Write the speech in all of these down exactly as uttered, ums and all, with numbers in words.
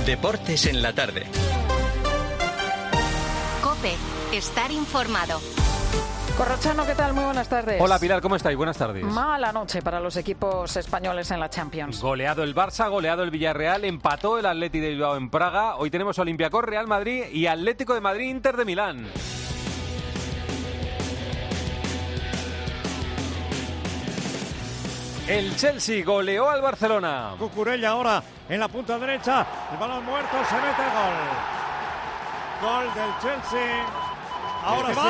Deportes en la tarde. COPE. Estar informado. Corrochano, ¿qué tal? Muy buenas tardes. Hola Pilar, ¿cómo estáis? Buenas tardes. Mala noche para los equipos españoles en la Champions. Goleado el Barça, goleado el Villarreal, empató el Athletic de Bilbao en Praga. Hoy tenemos Olympiacos, Real Madrid y Atlético de Madrid, Inter de Milán. El Chelsea goleó al Barcelona. Cucurella ahora en la punta derecha. El balón muerto, se mete gol. Gol del Chelsea. Ahora sí.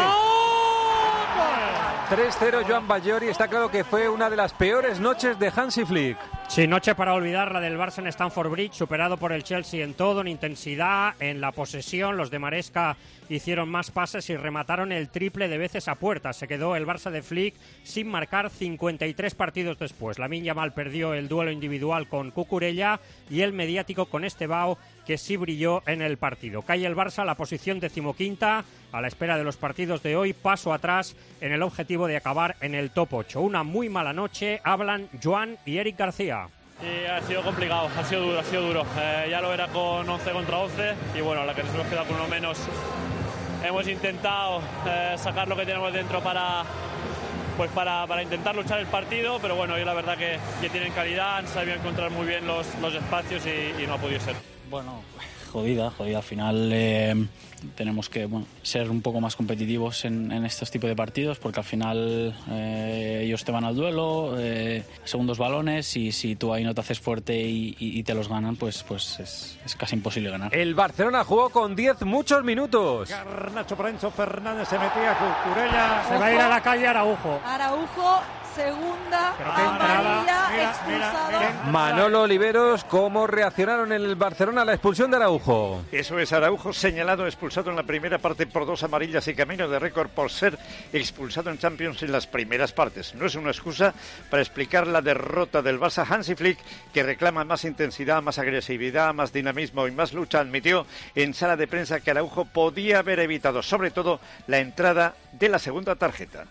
tres cero Joan Bajori. Está claro que fue una de las peores noches de Hansi Flick. Sí, noche para olvidar la del Barça en Stamford Bridge, superado por el Chelsea en todo, en intensidad, en la posesión. Los de Maresca hicieron más pases y remataron el triple de veces a puerta. Se quedó el Barça de Flick sin marcar cincuenta y tres partidos después. Lamine Yamal perdió el duelo individual con Cucurella y el mediático con Estebao, que sí brilló en el partido. Cae el Barça a la posición decimoquinta, a la espera de los partidos de hoy, paso atrás en el objetivo de acabar en el top ocho. Una muy mala noche, hablan Joan y Eric García. Sí, ha sido complicado, ha sido duro, ha sido duro. Eh, ya lo era con once contra once y bueno, la que nos hemos quedado con uno menos. Hemos intentado eh, sacar lo que tenemos dentro para, pues para, para intentar luchar el partido, pero bueno, hoy la verdad que, que tienen calidad, han sabido encontrar muy bien los, los espacios y, y no ha podido ser. Bueno, jodida, jodida. Al final eh, tenemos que bueno, ser un poco más competitivos en, en estos tipos de partidos, porque al final eh, ellos te van al duelo, eh, segundos balones, y si tú ahí no te haces fuerte y, y, y te los ganan, pues, pues es, es casi imposible ganar. El Barcelona jugó con diez muchos minutos. Garnacho por Enzo Fernández, se metía Cucurella. Se va a ir a la calle Araujo. Araujo, segunda amarilla, mira, expulsado. mira, mira. Manolo Oliveros, ¿cómo reaccionaron en el Barcelona a la expulsión de Araujo? Eso es, Araujo señalado, expulsado en la primera parte por dos amarillas y camino de récord por ser expulsado en Champions en las primeras partes. No es una excusa para explicar la derrota del Barça. Hansi Flick, que reclama más intensidad, más agresividad, más dinamismo y más lucha, admitió en sala de prensa que Araujo podía haber evitado, sobre todo, la entrada de la segunda tarjeta.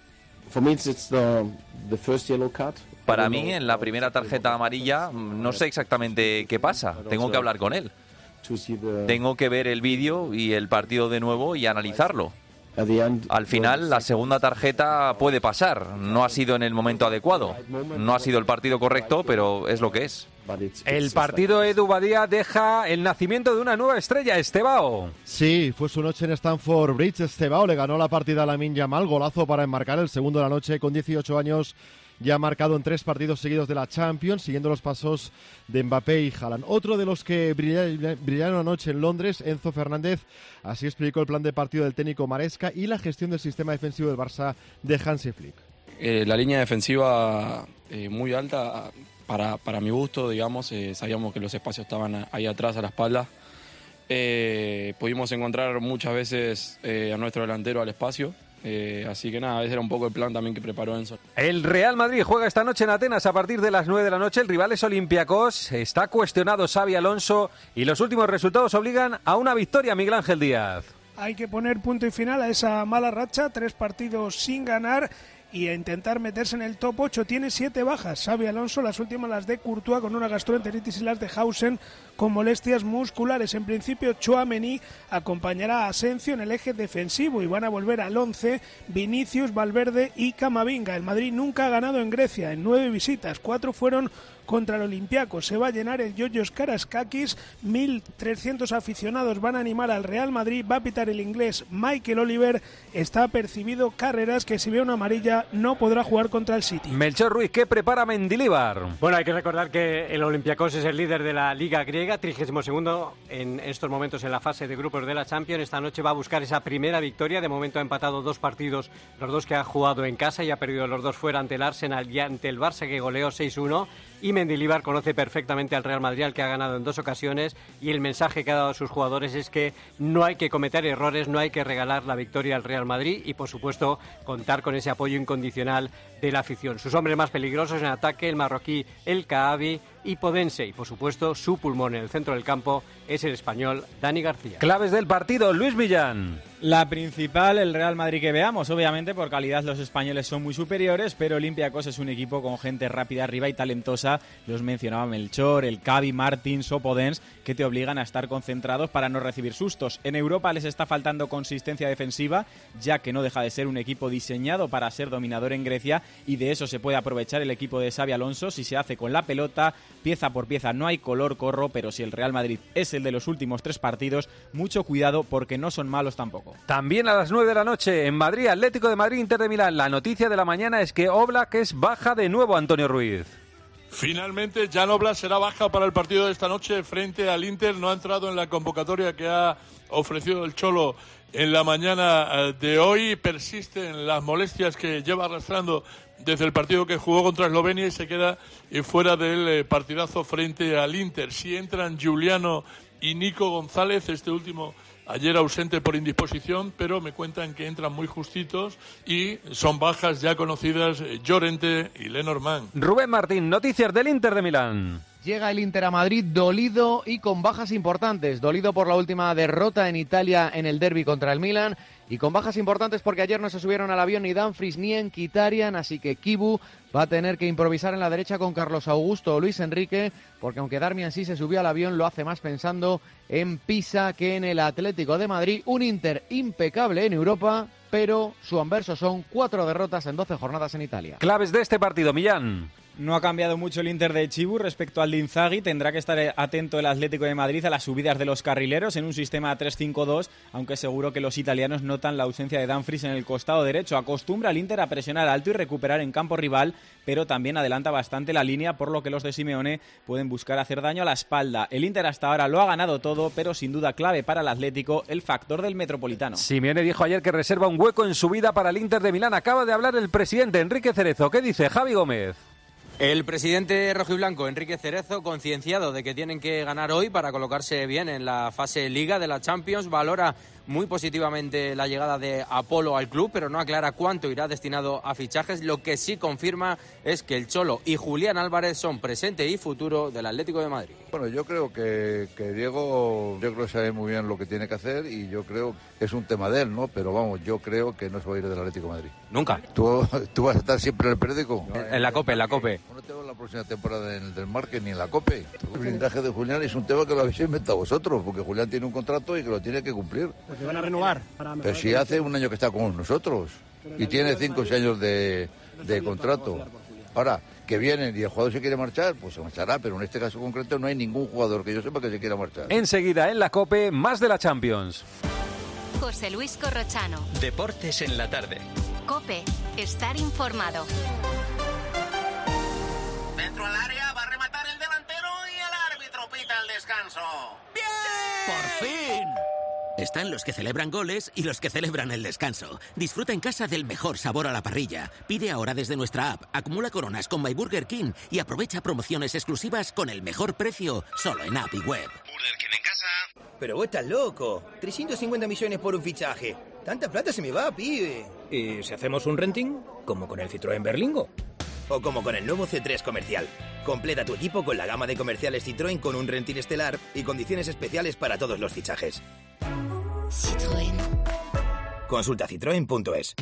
Para mí, en la primera tarjeta amarilla, no sé exactamente qué pasa. Tengo que hablar con él. Tengo que ver el vídeo y el partido de nuevo y analizarlo. Al final, la segunda tarjeta puede pasar. No ha sido en el momento adecuado. No ha sido el partido correcto, pero es lo que es. El partido Edu Badía deja el nacimiento de una nueva estrella, Estebao. Sí, fue su noche en Stamford Bridge. Estebao le ganó la partida a Lamine Yamal, golazo para enmarcar el segundo de la noche con dieciocho años. Ya ha marcado en tres partidos seguidos de la Champions, siguiendo los pasos de Mbappé y Haaland. Otro de los que brillaron anoche en Londres, Enzo Fernández, así explicó el plan de partido del técnico Maresca y la gestión del sistema defensivo del Barça de Hansi Flick. Eh, la línea defensiva eh, muy alta, para, para mi gusto, digamos, eh, sabíamos que los espacios estaban ahí atrás, a la espalda. Eh, pudimos encontrar muchas veces eh, a nuestro delantero al espacio. Eh, así que nada, ese era un poco el plan también que preparó Enzo. El Real Madrid juega esta noche en Atenas a partir de las nueve de la noche. El rival es Olympiacos. Está cuestionado Xabi Alonso y los últimos resultados obligan a una victoria, Miguel Ángel Díaz. Hay que poner punto y final a esa mala racha, tres partidos sin ganar y a intentar meterse en el top ocho. Tiene siete bajas Xabi Alonso, las últimas las de Courtois con una gastroenteritis y las de Hausen con molestias musculares. En principio Tchouaméni acompañará a Asensio en el eje defensivo y van a volver al once Vinicius, Valverde y Camavinga. El Madrid nunca ha ganado en Grecia, en nueve visitas, cuatro fueron contra el Olympiacos. Se va a llenar el Yoyos Karaskakis, mil trescientos aficionados van a animar al Real Madrid, va a pitar el inglés Michael Oliver, está percibido Carreras, que si ve una amarilla no podrá jugar contra el City. Melchor Ruiz, ¿qué prepara Mendilibar? Bueno, hay que recordar que el Olympiacos es el líder de la Liga griega, trigésimo segundo en estos momentos en la fase de grupos de la Champions. Esta noche va a buscar esa primera victoria. De momento ha empatado dos partidos, los dos que ha jugado en casa, y ha perdido los dos fuera ante el Arsenal y ante el Barça, que goleó seis uno. Y Mendilibar conoce perfectamente al Real Madrid, al que ha ganado en dos ocasiones, y el mensaje que ha dado a sus jugadores es que no hay que cometer errores, no hay que regalar la victoria al Real Madrid y, por supuesto, contar con ese apoyo incondicional de la afición. Sus hombres más peligrosos en ataque, el marroquí El Kaabi y Podense, y por supuesto su pulmón en el centro del campo es el español Dani García. Claves del partido, Luis Millán. La principal, el Real Madrid que veamos. Obviamente, por calidad los españoles son muy superiores, pero Olympiacos es un equipo con gente rápida arriba y talentosa. Los mencionaba Melchor, el Cavi, Martins o Podens, que te obligan a estar concentrados para no recibir sustos. En Europa les está faltando consistencia defensiva, ya que no deja de ser un equipo diseñado para ser dominador en Grecia, y de eso se puede aprovechar el equipo de Xabi Alonso si se hace con la pelota, pieza por pieza. No hay color corro, pero si el Real Madrid es el de los últimos tres partidos, mucho cuidado porque no son malos tampoco. También a las nueve de la noche en Madrid, Atlético de Madrid, Inter de Milán. La noticia de la mañana es que Oblak es baja de nuevo, Antonio Ruiz. Finalmente, Jan Oblak será baja para el partido de esta noche frente al Inter. No ha entrado en la convocatoria que ha ofrecido el Cholo en la mañana de hoy. Persisten las molestias que lleva arrastrando desde el partido que jugó contra Eslovenia y se queda fuera del partidazo frente al Inter. Si entran Giuliano y Nico González, este último ayer ausente por indisposición, pero me cuentan que entran muy justitos y son bajas ya conocidas Llorente y Lenormand. Rubén Martín, noticias del Inter de Milán. Llega el Inter a Madrid dolido y con bajas importantes. Dolido por la última derrota en Italia en el derbi contra el Milan y con bajas importantes porque ayer no se subieron al avión ni Dumfries ni Mkhitaryan, así que Kibu va a tener que improvisar en la derecha con Carlos Augusto o Luis Enrique, porque aunque Darmian sí se subió al avión, lo hace más pensando en Pisa que en el Atlético de Madrid. Un Inter impecable en Europa, pero su anverso son cuatro derrotas en doce jornadas en Italia. Claves de este partido, Millán. No ha cambiado mucho el Inter de Chibu respecto al de Inzaghi. Tendrá que estar atento el Atlético de Madrid a las subidas de los carrileros en un sistema tres cinco dos, aunque seguro que los italianos notan la ausencia de Dumfries en el costado derecho. Acostumbra al Inter a presionar alto y recuperar en campo rival, pero también adelanta bastante la línea, por lo que los de Simeone pueden buscar hacer daño a la espalda. El Inter hasta ahora lo ha ganado todo, pero sin duda clave para el Atlético el factor del Metropolitano. Simeone dijo ayer que reserva un hueco en su vida para el Inter de Milán. Acaba de hablar el presidente Enrique Cerezo. ¿Qué dice Javi Gómez? El presidente rojiblanco, Enrique Cerezo, concienciado de que tienen que ganar hoy para colocarse bien en la fase Liga de la Champions, valora muy positivamente la llegada de Apolo al club, pero no aclara cuánto irá destinado a fichajes. Lo que sí confirma es que el Cholo y Julián Álvarez son presente y futuro del Atlético de Madrid. Bueno, yo creo que, que Diego, yo creo que sabe muy bien lo que tiene que hacer y yo creo que es un tema de él, ¿no? Pero vamos, yo creo que no se va a ir del Atlético de Madrid. ¿Nunca? ¿Tú, tú vas a estar siempre en el periódico? No, en, en la COPE, en la COPE. No te veo en la próxima temporada del, del Marque ni en la COPE. El blindaje de Julián es un tema que lo habéis inventado vosotros, porque Julián tiene un contrato y que lo tiene que cumplir. Porque van a renovar. Pero si hace un año que está con nosotros y tiene cinco o seis años de, de contrato. Ahora, que vienen y el jugador se quiere marchar, pues se marchará, pero en este caso concreto no hay ningún jugador que yo sepa que se quiera marchar. Enseguida en la COPE, más de la Champions. José Luis Corrochano. Deportes en la tarde. COPE, estar informado. Dentro al área va a rematar el delantero y el árbitro pita el descanso. ¡Bien! ¡Por fin! Están los que celebran goles y los que celebran el descanso. Disfruta en casa del mejor sabor a la parrilla. Pide ahora desde nuestra app, acumula coronas con My Burger King y aprovecha promociones exclusivas con el mejor precio solo en app y web. Burger King en casa. Pero vos estás loco. trescientos cincuenta millones por un fichaje. Tanta plata se me va, pibe. ¿Y si hacemos un renting? Como con el Citroën Berlingo. O como con el nuevo C tres Comercial. Completa tu equipo con la gama de comerciales Citroën con un renting estelar y condiciones especiales para todos los fichajes. Citroën. Consulta citroen punto es.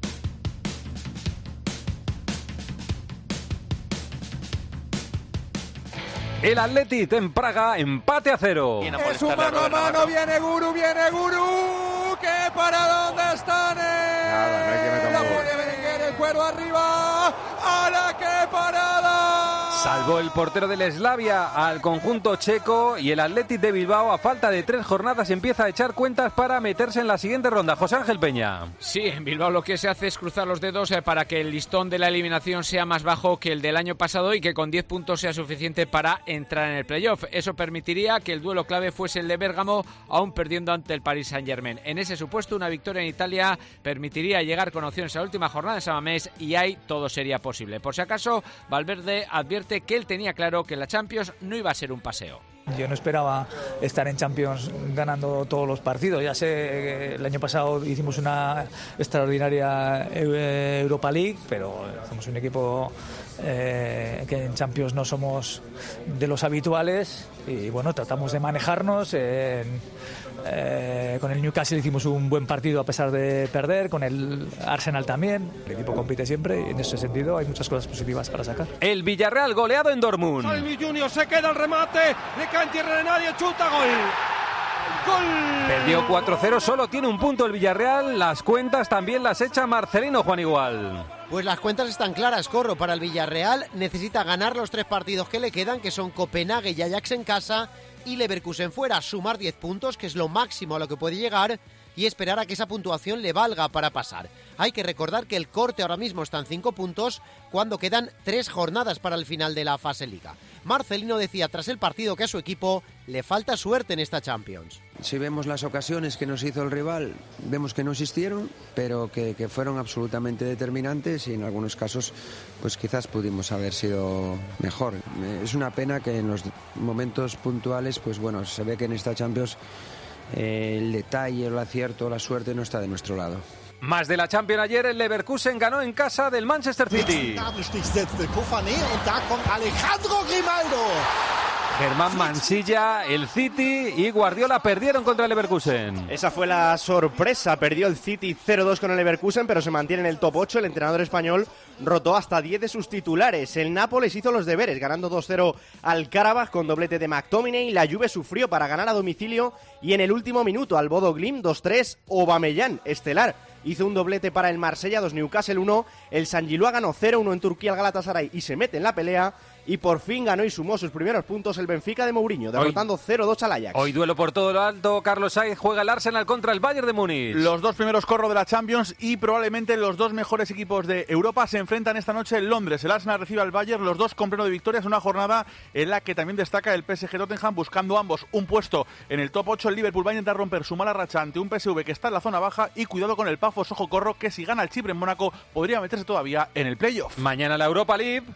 El Athletic en Praga, empate a cero. Es un mano a mano, viene Guru, viene Guru. ¿Qué para dónde están? Nada, no hay que meter la pone Berenguer, el cuero arriba. ¡A la que parada! Salvó el portero del Slavia al conjunto checo y el Athletic de Bilbao, a falta de tres jornadas, empieza a echar cuentas para meterse en la siguiente ronda. José Ángel Peña. Sí, en Bilbao lo que se hace es cruzar los dedos para que el listón de la eliminación sea más bajo que el del año pasado y que con diez puntos sea suficiente para entrar en el playoff. Eso permitiría que el duelo clave fuese el de Bérgamo, aún perdiendo ante el Paris Saint-Germain. En ese supuesto, una victoria en Italia permitiría llegar con opciones a la última jornada de San Mamés y ahí todo sería posible. Por si acaso, Valverde advierte que él tenía claro que la Champions no iba a ser un paseo. Yo no esperaba estar en Champions ganando todos los partidos. Ya sé que el año pasado hicimos una extraordinaria Europa League, pero somos un equipo eh, que en Champions no somos de los habituales y bueno, tratamos de manejarnos. En, eh, con el Newcastle hicimos un buen partido a pesar de perder, con el Arsenal también. El equipo compite siempre y en ese sentido hay muchas cosas positivas para sacar. El Villarreal goleado en Dortmund. Salmi Junior se queda el remate, le cae en tierra de nadie, chuta, gol. ¡Gol! Perdió cuatro cero, solo tiene un punto el Villarreal. Las cuentas también las echa Marcelino, Juan Igual. Pues las cuentas están claras, Corro, para el Villarreal. Necesita ganar los tres partidos que le quedan, que son Copenhague y Ajax en casa y Leverkusen fuera, sumar diez puntos, que es lo máximo a lo que puede llegar, y esperar a que esa puntuación le valga para pasar. Hay que recordar que el corte ahora mismo está en cinco puntos cuando quedan tres jornadas para el final de la fase Liga. Marcelino decía tras el partido que a su equipo le falta suerte en esta Champions. Si vemos las ocasiones que nos hizo el rival, vemos que no existieron, pero que, que fueron absolutamente determinantes y en algunos casos pues quizás pudimos haber sido mejor. Es una pena que en los momentos puntuales, pues bueno, se ve que en esta Champions eh, el detalle, el acierto, la suerte no está de nuestro lado. Más de la Champions ayer, el Leverkusen ganó en casa del Manchester City. Germán Mansilla, el City y Guardiola perdieron contra el Leverkusen. Esa fue la sorpresa, perdió el City cero dos con el Leverkusen, pero se mantiene en el top ocho. El entrenador español rotó hasta diez de sus titulares. El Nápoles hizo los deberes, ganando dos cero al Karabakh con doblete de McTominay. La Juve sufrió para ganar a domicilio y en el último minuto al Bodo Glimt dos tres, Aubameyang, estelar. Hizo un doblete para el Marsella, dos Newcastle uno, el San Gilloa ganó cero uno en Turquía al Galatasaray y se mete en la pelea. Y por fin ganó y sumó sus primeros puntos el Benfica de Mourinho, derrotando cero dos al Ajax. Hoy duelo por todo lo alto, Carlos Sainz juega el Arsenal contra el Bayern de Múnich. Los dos primeros corros de la Champions y probablemente los dos mejores equipos de Europa se enfrentan esta noche en Londres. El Arsenal recibe al Bayern, los dos con pleno de victorias, una jornada en la que también destaca el P S G Tottenham, buscando ambos un puesto en el top ocho. El Liverpool va a intentar romper su mala racha ante un P S V que está en la zona baja y cuidado con el Pafos, ojo Corro, que si gana el Chipre en Mónaco podría meterse todavía en el playoff. Mañana la Europa League.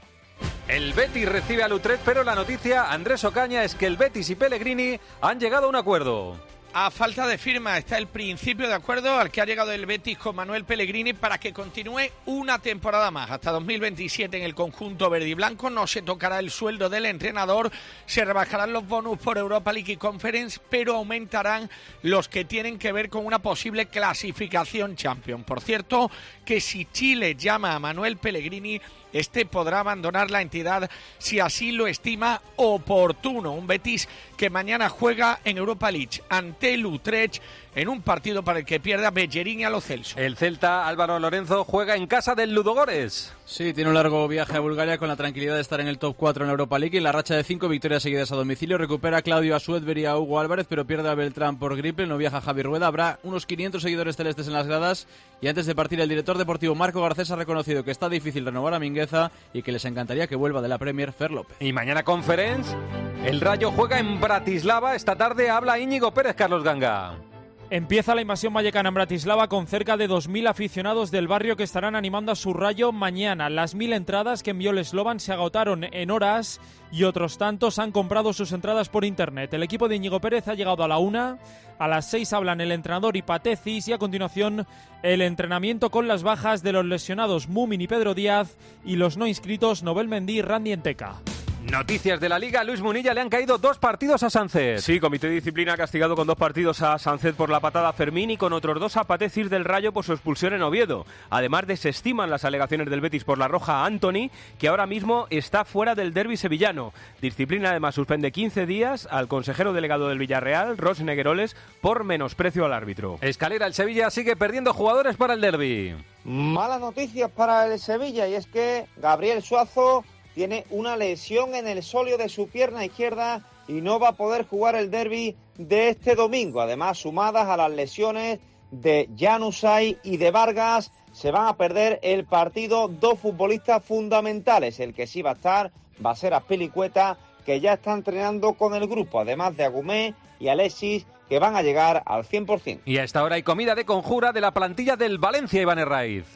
El Betis recibe al Utrecht, pero la noticia, Andrés Ocaña, es que el Betis y Pellegrini han llegado a un acuerdo. A falta de firma está el principio de acuerdo al que ha llegado el Betis con Manuel Pellegrini para que continúe una temporada más, hasta dos mil veintisiete en el conjunto verde y blanco. No se tocará el sueldo del entrenador, se rebajarán los bonus por Europa League y Conference, pero aumentarán los que tienen que ver con una posible clasificación Champions. Por cierto, que si Chile llama a Manuel Pellegrini, este podrá abandonar la entidad si así lo estima oportuno. Un Betis que mañana juega en Europa League ante el Utrecht en un partido para el que pierda Bellerín y a Lo Celso. El Celta, Álvaro Lorenzo, juega en casa del Ludogorets. Sí, tiene un largo viaje a Bulgaria con la tranquilidad de estar en el top cuatro en la Europa League y la racha de cinco victorias seguidas a domicilio. Recupera a Claudio Asuetber y a Hugo Álvarez, pero pierde a Beltrán por gripe. No viaja Javi Rueda. Habrá unos quinientos seguidores celestes en las gradas y antes de partir el director deportivo Marco Garcés ha reconocido que está difícil renovar a Mingueza y que les encantaría que vuelva de la Premier Fer López. Y mañana Conference, el Rayo juega en Bratislava. Esta tarde habla Íñigo Pérez, Carlos Ganga. Empieza la invasión vallecana en Bratislava con cerca de dos mil aficionados del barrio que estarán animando a su Rayo mañana. Las mil entradas que envió el Slovan se agotaron en horas y otros tantos han comprado sus entradas por internet. El equipo de Íñigo Pérez ha llegado a la una, a las seis hablan el entrenador y Patecis y a continuación el entrenamiento con las bajas de los lesionados Mumin y Pedro Díaz y los no inscritos Nobel Mendy y Randy Enteca. Noticias de la Liga, Luis Munilla, le han caído dos partidos a Sánchez. Sí, Comité de Disciplina ha castigado con dos partidos a Sánchez por la patada a Fermín y con otros dos a Patecis del Rayo por su expulsión en Oviedo. Además, desestiman las alegaciones del Betis por la roja a Antony, que ahora mismo está fuera del derbi sevillano. Disciplina además suspende quince días al consejero delegado del Villarreal, Ros Negueroles, por menosprecio al árbitro. Escalera, el Sevilla sigue perdiendo jugadores para el derbi. Malas noticias para el Sevilla y es que Gabriel Suazo tiene una lesión en el sóleo de su pierna izquierda y no va a poder jugar el derbi de este domingo. Además, sumadas a las lesiones de Januzaj y de Vargas, se van a perder el partido dos futbolistas fundamentales. El que sí va a estar va a ser Azpilicueta, que ya está entrenando con el grupo, además de Agumé y Alexis, que van a llegar al cien por ciento. Y a esta hora hay comida de conjura de la plantilla del Valencia, Iván Herraiz.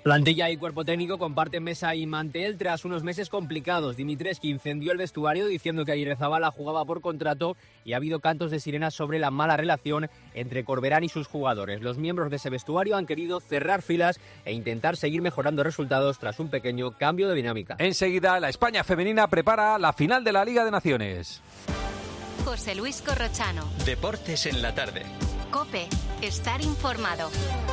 Plantilla y cuerpo técnico comparten mesa y mantel tras unos meses complicados. Dimitrescu incendió el vestuario diciendo que Aguirrezabala jugaba por contrato y ha habido cantos de sirena sobre la mala relación entre Corberán y sus jugadores. Los miembros de ese vestuario han querido cerrar filas e intentar seguir mejorando resultados tras un pequeño cambio de dinámica. Enseguida, la España femenina prepara la final de la Liga de Naciones. José Luis Corrochano. Deportes en la tarde. COPE. Estar informado.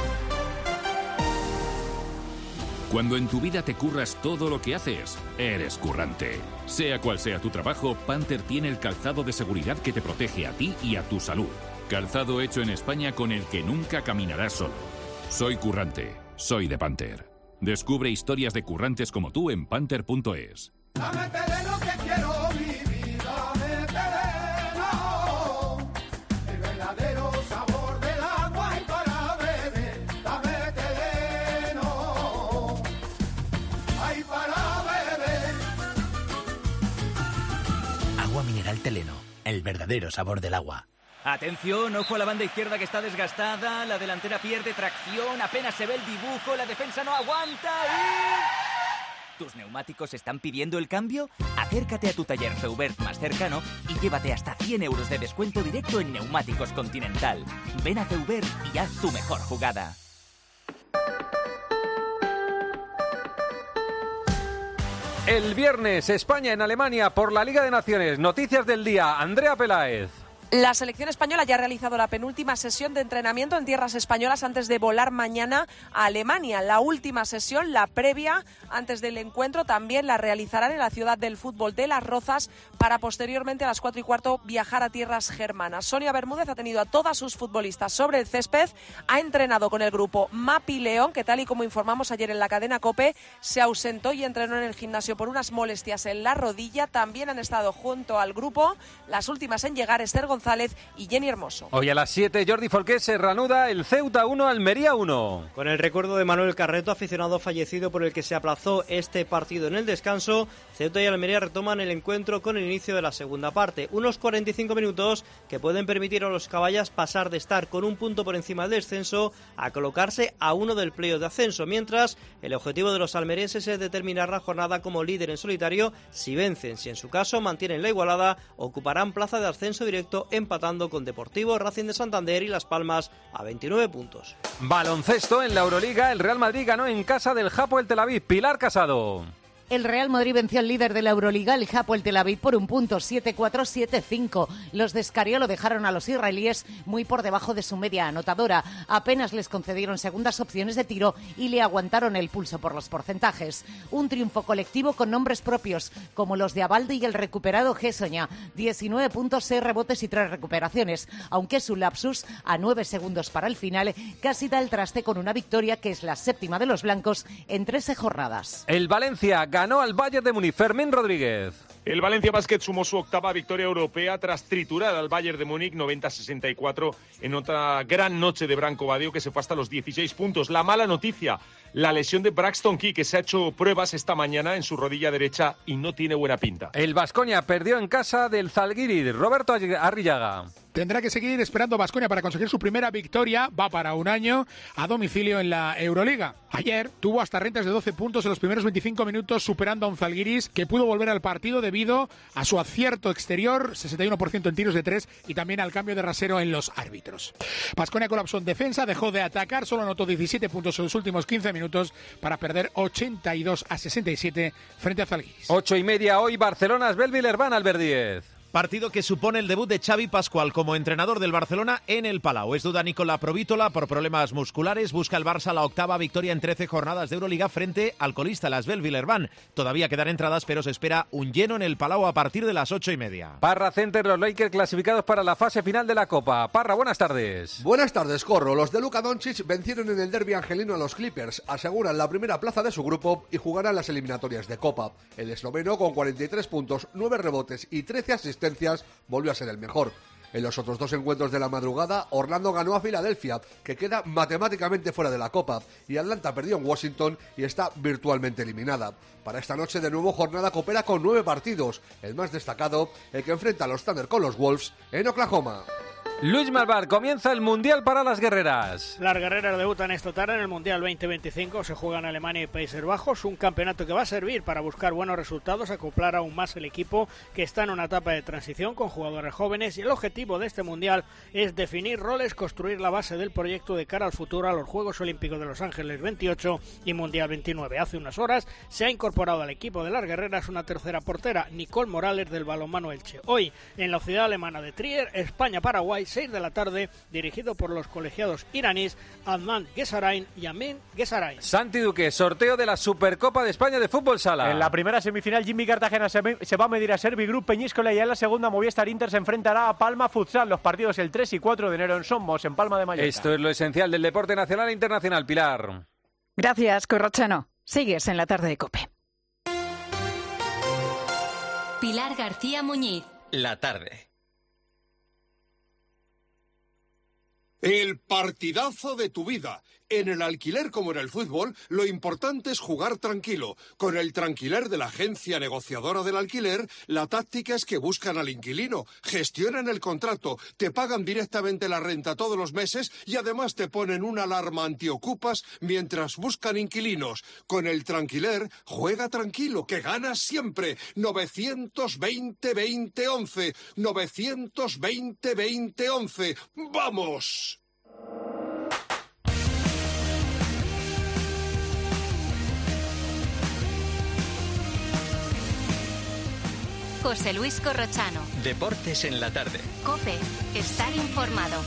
Cuando en tu vida te curras todo lo que haces, eres currante. Sea cual sea tu trabajo, Panther tiene el calzado de seguridad que te protege a ti y a tu salud. Calzado hecho en España con el que nunca caminarás solo. Soy currante. Soy de Panther. Descubre historias de currantes como tú en panther punto es. Dame terreno que quiero vivir, dame terreno, el verdadero sabor del agua y para beber, dame terreno, ay para beber. Agua mineral Teleno, el verdadero sabor del agua. Atención, ojo a la banda izquierda que está desgastada, la delantera pierde tracción, apenas se ve el dibujo, la defensa no aguanta y... ¿Tus neumáticos están pidiendo el cambio? Acércate a tu taller Feubert más cercano y llévate hasta cien euros de descuento directo en Neumáticos Continental. Ven a Feubert y haz tu mejor jugada. El viernes, España en Alemania por la Liga de Naciones. Noticias del día, Andrea Peláez. La selección española ya ha realizado la penúltima sesión de entrenamiento en tierras españolas antes de volar mañana a Alemania. La última sesión, la previa, antes del encuentro, también la realizarán en la ciudad del fútbol de Las Rozas para posteriormente a las cuatro y cuarto viajar a tierras germanas. Sonia Bermúdez ha tenido a todas sus futbolistas sobre el césped, ha entrenado con el grupo Mapi León, que tal y como informamos ayer en la cadena COPE, se ausentó y entrenó en el gimnasio por unas molestias en la rodilla. También han estado junto al grupo las últimas en llegar Esther González González y Jenny Hermoso. Hoy a las siete, Jordi Folqué, se reanuda el Ceuta uno, Almería uno. Con el recuerdo de Manuel Carreto, aficionado fallecido por el que se aplazó este partido en el descanso, Ceuta y Almería retoman el encuentro con el inicio de la segunda parte. Unos cuarenta y cinco minutos que pueden permitir a los caballas pasar de estar con un punto por encima del descenso a colocarse a uno del playoff de ascenso, mientras el objetivo de los almerienses es determinar la jornada como líder en solitario. Si vencen, si en su caso mantienen la igualada, ocuparán plaza de ascenso directo empatando con Deportivo, Racing de Santander y Las Palmas a veintinueve puntos. Baloncesto en la Euroliga, el Real Madrid ganó en casa del Hapoel Tel Aviv. Pilar Casado. El Real Madrid venció al líder de la Euroliga, el Hapoel Tel Aviv, por un punto, siete cuatro, siete cinco. Los de Escariolo dejaron a los israelíes muy por debajo de su media anotadora. Apenas les concedieron segundas opciones de tiro y le aguantaron el pulso por los porcentajes. Un triunfo colectivo con nombres propios, como los de Abalde y el recuperado Gessoña. diecinueve puntos, seis rebotes y tres recuperaciones. Aunque su lapsus, a nueve segundos para el final, casi da el traste con una victoria que es la séptima de los blancos en trece jornadas. El Valencia ganó al Bayern de Múnich. Fermín Rodríguez. El Valencia Basket sumó su octava victoria europea tras triturar al Bayern de Múnich noventa a sesenta y cuatro en otra gran noche de Branco Badio que se fue hasta los dieciséis puntos. La mala noticia, la lesión de Braxton Key, que se ha hecho pruebas esta mañana en su rodilla derecha y no tiene buena pinta. El Baskonia perdió en casa del Zalgiris. Roberto Arrillaga. Tendrá que seguir esperando Baskonia para conseguir su primera victoria. Va para un año a domicilio en la Euroliga. Ayer tuvo hasta rentas de doce puntos en los primeros veinticinco minutos, superando a un Zalgiris que pudo volver al partido debido a su acierto exterior, sesenta y uno por ciento en tiros de tres, y también al cambio de rasero en los árbitros. Baskonia colapsó en defensa, dejó de atacar, solo anotó diecisiete puntos en los últimos quince minutos para perder ochenta y dos a sesenta y siete frente a Zalgiris. Ocho y media hoy, Barcelona-Svelvillerban, Albert Díez. Partido que supone el debut de Xavi Pascual como entrenador del Barcelona en el Palau. Es duda Nicola Provítola por problemas musculares. Busca el Barça la octava victoria en trece jornadas de Euroliga frente al colista, la Svelvillerban. Todavía quedan entradas, pero se espera un lleno en el Palau a partir de las ocho y media. Parra Center, los Lakers clasificados para la fase final de la Copa. Parra, buenas tardes. Buenas tardes, Corro. Los de Luka Doncic vencieron en el derbi angelino a los Clippers. Aseguran la primera plaza de su grupo y jugarán las eliminatorias de Copa. El esloveno, con cuarenta y tres puntos, nueve rebotes y trece asistencias, volvió a ser el mejor. En los otros dos encuentros de la madrugada, Orlando ganó a Filadelfia, que queda matemáticamente fuera de la Copa, y Atlanta perdió en Washington y está virtualmente eliminada. Para esta noche, de nuevo, jornada copera con nueve partidos, el más destacado, el que enfrenta a los Thunder con los Wolves en Oklahoma. Luis Malvar, comienza el Mundial para las guerreras. Las guerreras debutan esta tarde en el Mundial veinte veinticinco, se juega en Alemania y Países Bajos, un campeonato que va a servir para buscar buenos resultados, acoplar aún más el equipo que está en una etapa de transición con jugadores jóvenes, y el objetivo de este Mundial es definir roles, construir la base del proyecto de cara al futuro a los Juegos Olímpicos de Los Ángeles veintiocho y Mundial veintinueve. Hace unas horas se ha incorporado al equipo de las guerreras una tercera portera, Nicole Morales del balonmano Elche. Hoy, en la ciudad alemana de Trier, España-Paraguay, seis de la tarde, dirigido por los colegiados iraníes Adnan Gesarain y Amin Gesarain. Santi Duque, sorteo de la Supercopa de España de Fútbol Sala. En la primera semifinal, Jimmy Cartagena se, se va a medir a Servigroup Peñíscola, y en la segunda, Movistar Inter se enfrentará a Palma Futsal. Los partidos el tres y cuatro de enero en Somos, en Palma de Mallorca. Esto es lo esencial del deporte nacional e internacional. Pilar. Gracias, Corrochano. Sigues en la tarde de COPE. Pilar García Muñiz. La tarde. El partidazo de tu vida. En el alquiler como en el fútbol, lo importante es jugar tranquilo. Con el Tranquiler de la agencia negociadora del alquiler, la táctica es que buscan al inquilino, gestionan el contrato, te pagan directamente la renta todos los meses y además te ponen una alarma antiocupas mientras buscan inquilinos. Con el Tranquiler, juega tranquilo, que ganas siempre. novecientos veinte veinte once. novecientos veinte veinte once. ¡Vamos! José Luis Corrochano. Deportes en la tarde. COPE. Estar informado.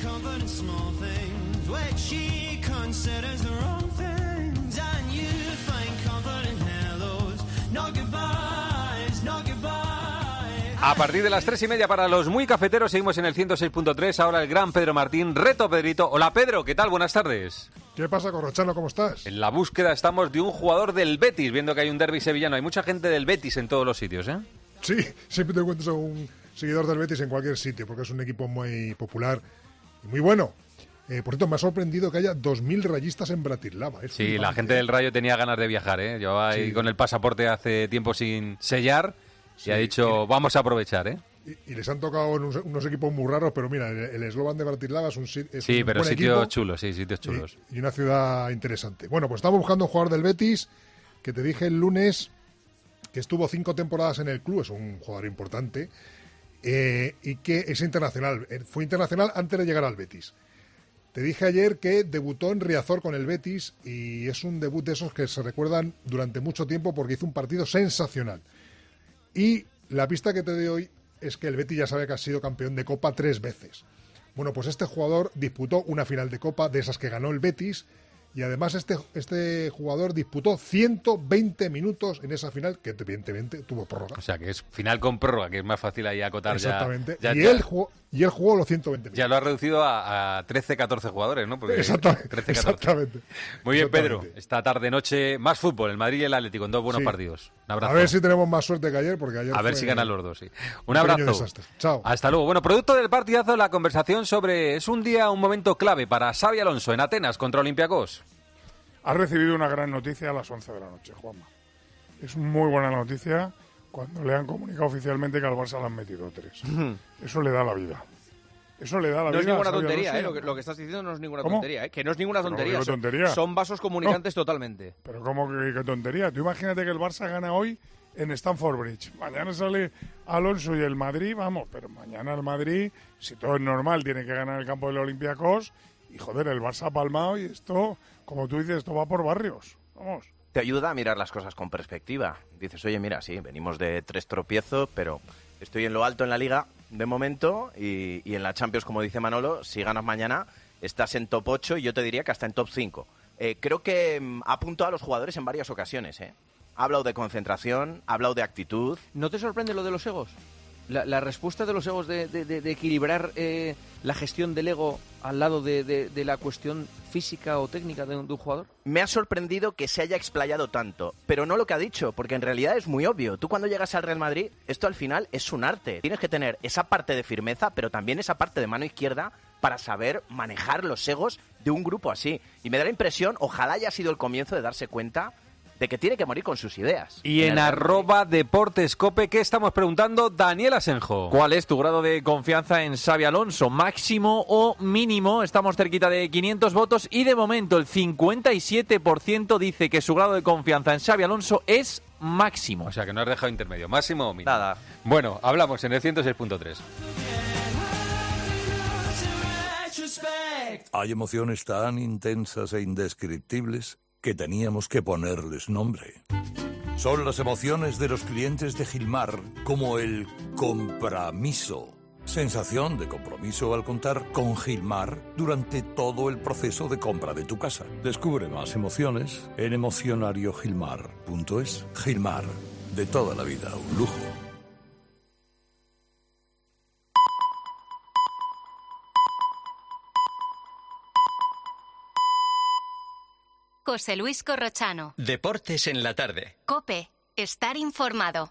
A partir de las tres y media para los muy cafeteros seguimos en el ciento seis punto tres. Ahora el gran Pedro Martín, reto Pedrito. Hola Pedro, ¿qué tal? Buenas tardes. ¿Qué pasa, Corrochano? ¿Cómo estás? En la búsqueda estamos de un jugador del Betis, viendo que hay un derbi sevillano. Hay mucha gente del Betis en todos los sitios, ¿eh? Sí, siempre te encuentras a un seguidor del Betis en cualquier sitio, porque es un equipo muy popular y muy bueno. Eh, por cierto, me ha sorprendido que haya dos mil rayistas en Bratislava. Es sí, flipante. La gente del Rayo tenía ganas de viajar, ¿eh? Yo ahí sí. Con el pasaporte hace tiempo sin sellar, sí, y ha dicho, y, vamos a aprovechar, ¿eh? Y, y les han tocado unos, unos equipos muy raros, pero mira, el eslogan de Bratislava es un, es sí, un pero buen sitios equipo, chulos, sí, sitios chulos. Y, y una ciudad interesante. Bueno, pues estamos buscando un jugador del Betis, que te dije el lunes que estuvo cinco temporadas en el club, es un jugador importante, eh, y que es internacional. Fue internacional antes de llegar al Betis. Te dije ayer que debutó en Riazor con el Betis, y es un debut de esos que se recuerdan durante mucho tiempo porque hizo un partido sensacional. Y la pista que te doy hoy es que el Betis ya sabe que ha sido campeón de Copa tres veces. Bueno, pues este jugador disputó una final de Copa de esas que ganó el Betis, y además este, este jugador disputó ciento veinte minutos en esa final, que evidentemente tuvo prórroga. O sea, que es final con prórroga, que es más fácil ahí acotar. Exactamente. Ya, y, ya, él jugó, y él jugó los ciento veinte minutos. Ya lo ha reducido a, a trece, catorce jugadores, ¿no? Porque exactamente, trece, catorce. exactamente. Muy bien, exactamente. Pedro. Esta tarde-noche, más fútbol, el Madrid y el Atlético, en dos buenos sí. partidos. Un abrazo. A ver si tenemos más suerte que ayer, porque ayer A ver fue si ganan los dos, sí. Un, un abrazo. Chao. Hasta luego. Bueno, producto del partidazo, la conversación sobre... Es un día, un momento clave para Xabi Alonso en Atenas contra Olympiacos. Has recibido una gran noticia a las once de la noche, Juanma. Es muy buena noticia cuando le han comunicado oficialmente que al Barça le han metido tres. Eso le da la vida. Eso le da la no vida. No es ninguna a tontería, ¿eh? Lo que, lo que estás diciendo no es ninguna ¿Cómo? tontería, ¿eh? Que no es ninguna tontería. No, son, tontería. son vasos comunicantes no. totalmente. Pero ¿cómo que qué tontería? Tú imagínate que el Barça gana hoy en Stamford Bridge. Mañana sale Alonso y el Madrid, vamos, pero mañana el Madrid, si todo es normal, tiene que ganar el campo del Olympiacos. Y joder, el Barça ha palmado y esto, como tú dices, esto va por barrios. Vamos. Te ayuda a mirar las cosas con perspectiva. Dices, oye, mira, sí, venimos de tres tropiezos, pero estoy en lo alto en la Liga de momento y, y en la Champions, como dice Manolo, si ganas mañana estás en top ocho y yo te diría que hasta en top cinco. Eh, creo que mm, ha apuntado a los jugadores en varias ocasiones, ¿eh? Ha hablado de concentración, ha hablado de actitud. ¿No te sorprende lo de los egos? La, la respuesta de los egos de, de, de, de equilibrar eh, la gestión del ego al lado de, de, de la cuestión física o técnica de un, de un jugador. Me ha sorprendido que se haya explayado tanto, pero no lo que ha dicho, porque en realidad es muy obvio. Tú cuando llegas al Real Madrid, esto al final es un arte. Tienes que tener esa parte de firmeza, pero también esa parte de mano izquierda para saber manejar los egos de un grupo así. Y me da la impresión, ojalá haya sido el comienzo de darse cuenta de que tiene que morir con sus ideas. Y en, en arroba deportescope, ¿qué estamos preguntando? Daniel Asenjo. ¿Cuál es tu grado de confianza en Xabi Alonso? ¿Máximo o mínimo? Estamos cerquita de quinientos votos y de momento el cincuenta y siete por ciento dice que su grado de confianza en Xabi Alonso es máximo. O sea, que no has dejado intermedio. ¿Máximo o mínimo? Nada. Bueno, hablamos en el ciento seis punto tres. Hay emociones tan intensas e indescriptibles que teníamos que ponerles nombre. Son las emociones de los clientes de Gilmar, como el compromiso. Sensación de compromiso al contar con Gilmar durante todo el proceso de compra de tu casa. Descubre más emociones en emocionario gilmar punto es. Gilmar, de toda la vida, un lujo. José Luis Corrochano. Deportes en la tarde. COPE. Estar informado.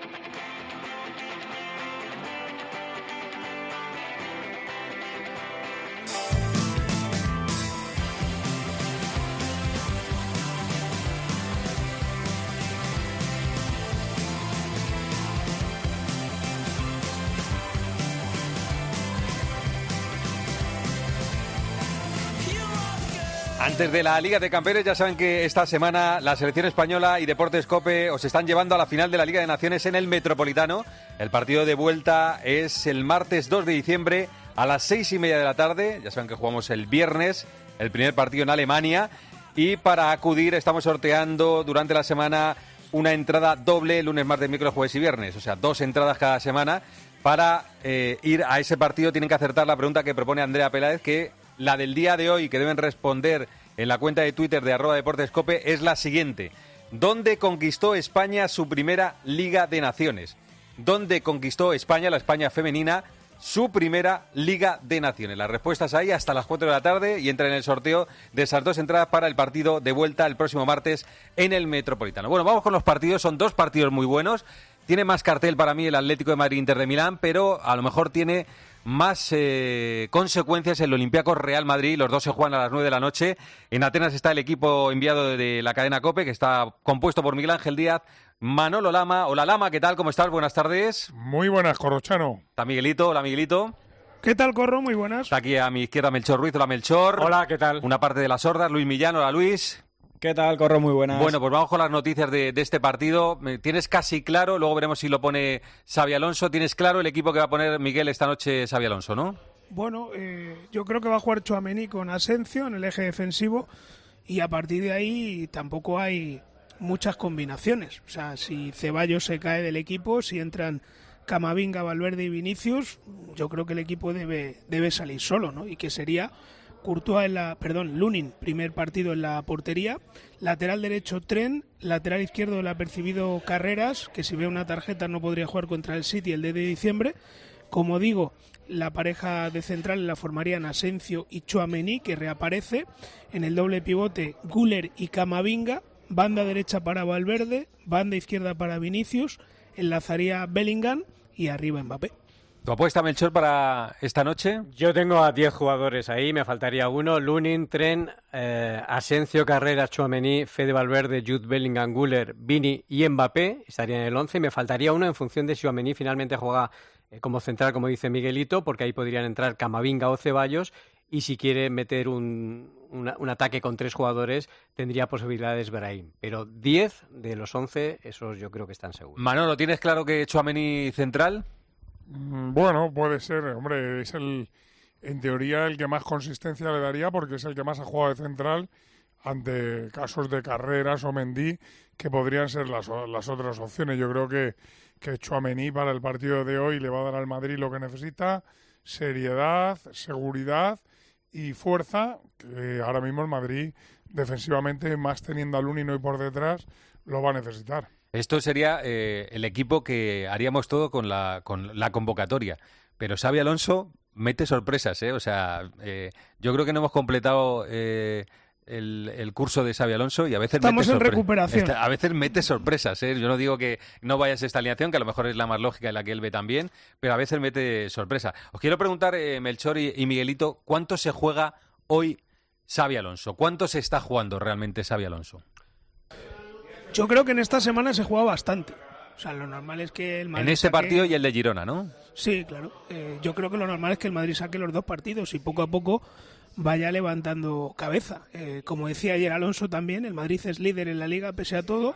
Antes de la Liga de Campeones, ya saben que esta semana la selección española y Deportes COPE os están llevando a la final de la Liga de Naciones en el Metropolitano. El partido de vuelta es el martes dos de diciembre a las seis y media de la tarde. Ya saben que jugamos el viernes, el primer partido en Alemania. Y para acudir estamos sorteando durante la semana una entrada doble, lunes, martes, miércoles, jueves y viernes. O sea, dos entradas cada semana. Para eh, ir a ese partido tienen que acertar la pregunta que propone Andrea Peláez, que la del día de hoy, que deben responder en la cuenta de Twitter de arroba deportescope, es la siguiente. ¿Dónde conquistó España su primera Liga de Naciones? ¿Dónde conquistó España, la España femenina, su primera Liga de Naciones? Las respuestas ahí hasta las cuatro de la tarde y entra en el sorteo de esas dos entradas para el partido de vuelta el próximo martes en el Metropolitano. Bueno, vamos con los partidos. Son dos partidos muy buenos. Tiene más cartel para mí el Atlético de Madrid-Inter de Milán, pero a lo mejor tiene más eh, consecuencias el Olympiacos Real Madrid. Los dos se juegan a las nueve de la noche. En Atenas está el equipo enviado de la cadena COPE, que está compuesto por Miguel Ángel Díaz, Manolo Lama. Hola Lama, ¿qué tal? ¿Cómo estás? Buenas tardes. Muy buenas, Corrochano. Está Miguelito. Hola Miguelito. ¿Qué tal, Corro? Muy buenas. Está aquí a mi izquierda Melchor Ruiz. Hola Melchor. Hola, ¿qué tal? Una parte de las sordas, Luis Millán. Hola Luis. ¿Qué tal, Corro? Muy buenas. Bueno, pues vamos con las noticias de, de este partido. Tienes casi claro, luego veremos si lo pone Xabi Alonso, tienes claro el equipo que va a poner Miguel esta noche Xabi Alonso, ¿no? Bueno, eh, yo creo que va a jugar Tchouaméni con Asensio en el eje defensivo y a partir de ahí tampoco hay muchas combinaciones. O sea, si Ceballos se cae del equipo, si entran Camavinga, Valverde y Vinicius, yo creo que el equipo debe, debe salir solo, ¿no? Y que sería Courtois en la, perdón, Lunin, primer partido en la portería, lateral derecho Tren, lateral izquierdo el apercibido Carreras, que si ve una tarjeta no podría jugar contra el City el diez de diciembre. Como digo, la pareja de central la formarían Asensio y Tchouaméni, que reaparece. En el doble pivote Güler y Camavinga, banda derecha para Valverde, banda izquierda para Vinicius, enlazaría Bellingham y arriba Mbappé. ¿Tu apuesta, Melchor, para esta noche? Yo tengo a diez jugadores ahí, me faltaría uno. Lunin, Tren, eh, Asensio, Carreras, Tchouaméni, Fede Valverde, Jude Bellingham, Güler, Vini y Mbappé estarían en el once. Y me faltaría uno en función de si Tchouaméni finalmente juega eh, como central, como dice Miguelito, porque ahí podrían entrar Camavinga o Ceballos. Y si quiere meter un, una, un ataque con tres jugadores, tendría posibilidades Brahim. Pero diez de los once, esos yo creo que están seguros. Manolo, ¿tienes claro que Tchouaméni central? Bueno, puede ser, hombre, es el, en teoría el que más consistencia le daría porque es el que más ha jugado de central ante casos de Carreras o Mendy, que podrían ser las, las otras opciones. Yo creo que, que Tchouaméni para el partido de hoy le va a dar al Madrid lo que necesita, seriedad, seguridad y fuerza, que ahora mismo el Madrid defensivamente, más teniendo a Lunin hoy por detrás, lo va a necesitar. Esto sería eh, el equipo que haríamos todo con la, con la convocatoria. Pero Xabi Alonso mete sorpresas, ¿eh? O sea, eh, yo creo que no hemos completado eh, el, el curso de Xabi Alonso y a veces Estamos mete en recuperación. A veces mete sorpresas, ¿eh? Yo no digo que no vayas a esta alineación, que a lo mejor es la más lógica y la que él ve también, pero a veces mete sorpresa. Os quiero preguntar, eh, Melchor y, y Miguelito, ¿cuánto se juega hoy Xabi Alonso? ¿Cuánto se está jugando realmente Xabi Alonso? Yo creo que en esta semana se juega bastante. O sea, lo normal es que el Madrid En este saque... partido y el de Girona, ¿no? Sí, claro. Eh, yo creo que lo normal es que el Madrid saque los dos partidos y poco a poco vaya levantando cabeza. Eh, como decía ayer Alonso también, el Madrid es líder en la Liga pese a todo,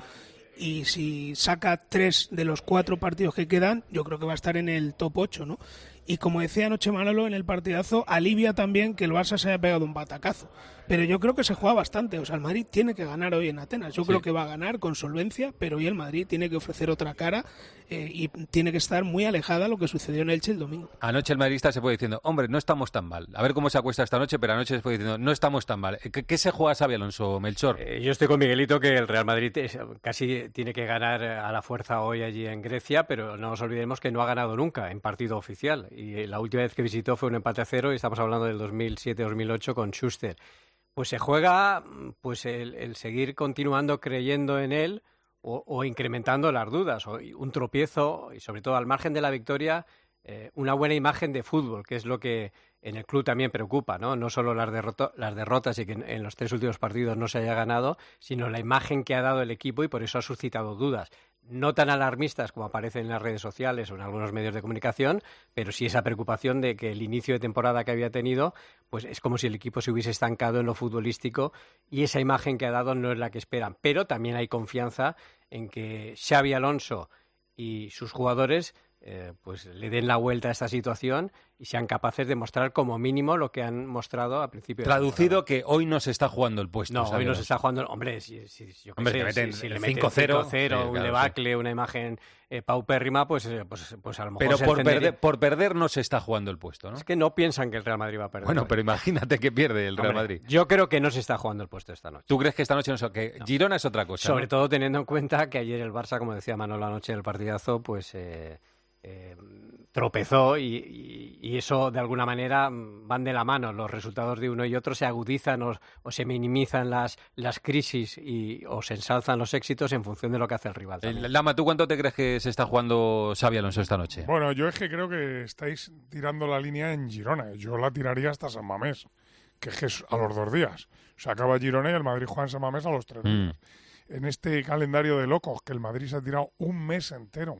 y si saca tres de los cuatro partidos que quedan, yo creo que va a estar en el top ocho, ¿no? Y como decía anoche Manolo en el partidazo, alivia también que el Barça se haya pegado un batacazo. Pero yo creo que se juega bastante. O sea, el Madrid tiene que ganar hoy en Atenas. Yo sí. creo que va a ganar con solvencia, pero hoy el Madrid tiene que ofrecer otra cara eh, y tiene que estar muy alejada de lo que sucedió en Elche el domingo. Anoche el madridista se fue diciendo, hombre, no estamos tan mal. A ver cómo se acuesta esta noche, pero anoche se fue diciendo, no estamos tan mal. ¿Qué, qué se juega Xabi Alonso, Melchor? Eh, yo estoy con Miguelito que el Real Madrid es, casi tiene que ganar a la fuerza hoy allí en Grecia, pero no nos olvidemos que no ha ganado nunca en partido oficial. Y la última vez que visitó fue un empate a cero y estamos hablando del dos mil siete dos mil ocho con Schuster. Pues se juega pues el, el seguir continuando creyendo en él o, o incrementando las dudas, o un tropiezo y sobre todo al margen de la victoria, eh, una buena imagen de fútbol, que es lo que en el club también preocupa, ¿no? No solo las, derrota, las derrotas y que en, en los tres últimos partidos no se haya ganado, sino la imagen que ha dado el equipo y por eso ha suscitado dudas. No tan alarmistas como aparecen en las redes sociales o en algunos medios de comunicación, pero sí esa preocupación de que el inicio de temporada que había tenido, pues es como si el equipo se hubiese estancado en lo futbolístico y esa imagen que ha dado no es la que esperan. Pero también hay confianza en que Xabi Alonso y sus jugadores eh, pues le den la vuelta a esta situación y sean capaces de mostrar como mínimo lo que han mostrado a principio de Traducido que hoy no se está jugando el puesto. No, ¿sabes? hoy no se está jugando... Hombre, si, si, si, yo hombre, sé, te meten si, si le el meten cinco cero, cinco cero, sí, un claro, debacle, sí. una imagen eh, paupérrima, pues, eh, pues, pues a lo mejor Pero se por encendería. perder, por perder no se está jugando el puesto, ¿no? Es que no piensan que el Real Madrid va a perder. Bueno, hoy. pero imagínate que pierde el Real Hombre, Madrid. Yo creo que no se está jugando el puesto esta noche. ¿Tú crees que esta noche no se... que No. Girona es otra cosa? Sobre ¿no? todo teniendo en cuenta que ayer el Barça, como decía Manolo anoche en el partidazo, pues eh, eh, tropezó y, y, y eso de alguna manera van de la mano. Los resultados de uno y otro se agudizan o, o se minimizan las, las crisis y, o se ensalzan los éxitos en función de lo que hace el rival. Eh, Lama, ¿tú cuánto te crees que se está jugando Xabi Alonso esta noche? Bueno, yo es que creo que estáis tirando la línea en Girona. Yo la tiraría hasta San Mamés, que es que es a los dos días. Se acaba Girona y el Madrid juega en San Mamés a los tres días. Mm. En este calendario de locos, que el Madrid se ha tirado un mes entero.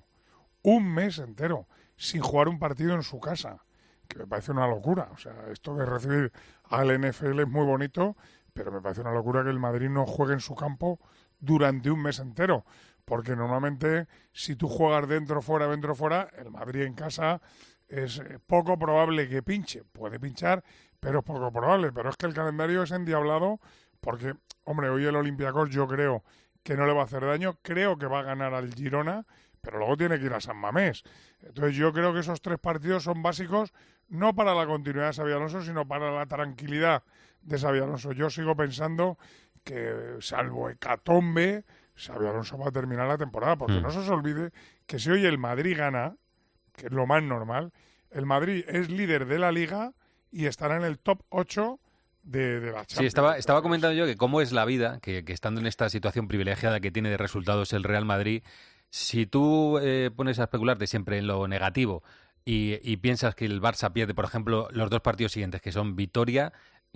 Un mes entero sin jugar un partido en su casa, que me parece una locura. O sea, esto de recibir al N F L es muy bonito, pero me parece una locura que el Madrid no juegue en su campo durante un mes entero, porque normalmente si tú juegas dentro, fuera, dentro, fuera, el Madrid en casa es poco probable que pinche. Puede pinchar, pero es poco probable. Pero es que el calendario es endiablado porque, hombre, hoy el Olympiacos yo creo que no le va a hacer daño, creo que va a ganar al Girona, pero luego tiene que ir a San Mamés. Entonces yo creo que esos tres partidos son básicos no para la continuidad de Xabi Alonso, sino para la tranquilidad de Xabi Alonso. Yo sigo pensando que, salvo hecatombe, Xabi Alonso va a terminar la temporada, porque mm. no se os olvide que si hoy el Madrid gana, que es lo más normal, el Madrid es líder de la Liga y estará en el top ocho de, de la Champions. Sí, estaba, estaba comentando yo que cómo es la vida, que, que estando en esta situación privilegiada que tiene de resultados el Real Madrid, si tú eh, pones a especularte siempre en lo negativo y, y piensas que el Barça pierde, por ejemplo, los dos partidos siguientes, que son Vitoria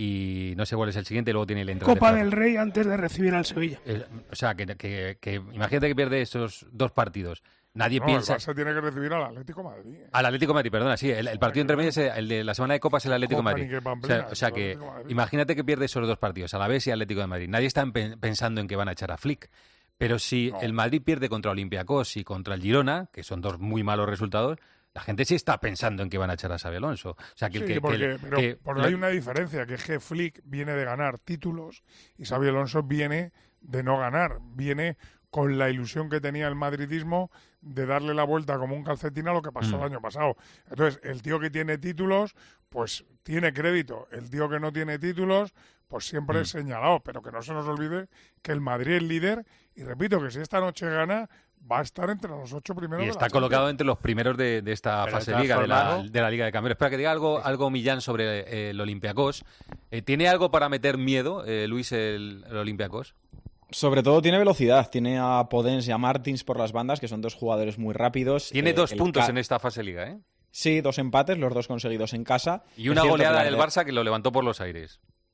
y no sé cuál es el siguiente, y luego tiene el Eintracht Copa de del Rey antes de recibir al Sevilla. Eh, o sea, que, que, que imagínate que pierde esos dos partidos. Nadie no, piensa... el Barça tiene que recibir al Atlético de Madrid. ¿eh? Al Atlético de Madrid, perdona, sí. El, el partido entre medio es el de la semana de Copa es el Atlético de Madrid. O sea, o sea que imagínate que pierde esos dos partidos, Alavés y Atlético de Madrid. Nadie está pe- pensando en que van a echar a Flick. Pero si no. el Madrid pierde contra Olympiacos y contra el Girona, que son dos muy malos resultados, la gente sí está pensando en que van a echar a Xabi Alonso. O sea, que, sí, que, porque, que, pero, que, porque hay una diferencia, que es que Flick viene de ganar títulos y Xabi Alonso viene de no ganar, viene con la ilusión que tenía el madridismo de darle la vuelta como un calcetín a lo que pasó mm. el año pasado. Entonces, el tío que tiene títulos, pues tiene crédito. El tío que no tiene títulos, pues siempre mm. es señalado. Pero que no se nos olvide que el Madrid es líder y repito que si esta noche gana, va a estar entre los ocho primeros. Y de está la colocado Champions. entre los primeros de, de esta Pero fase de liga, de la, forma, de la Liga de Campeones. Espera, que diga algo, algo Millán sobre eh, el Olympiacos. Eh, ¿Tiene algo para meter miedo, eh, Luis, el, el Olympiacos? Sobre todo tiene velocidad, tiene a Podence y a Martins por las bandas, que son dos jugadores muy rápidos. Tiene eh, dos puntos ca- en esta fase liga, ¿eh? Sí, dos empates, los dos conseguidos en casa. Y una goleada del Barça que lo levantó por los aires.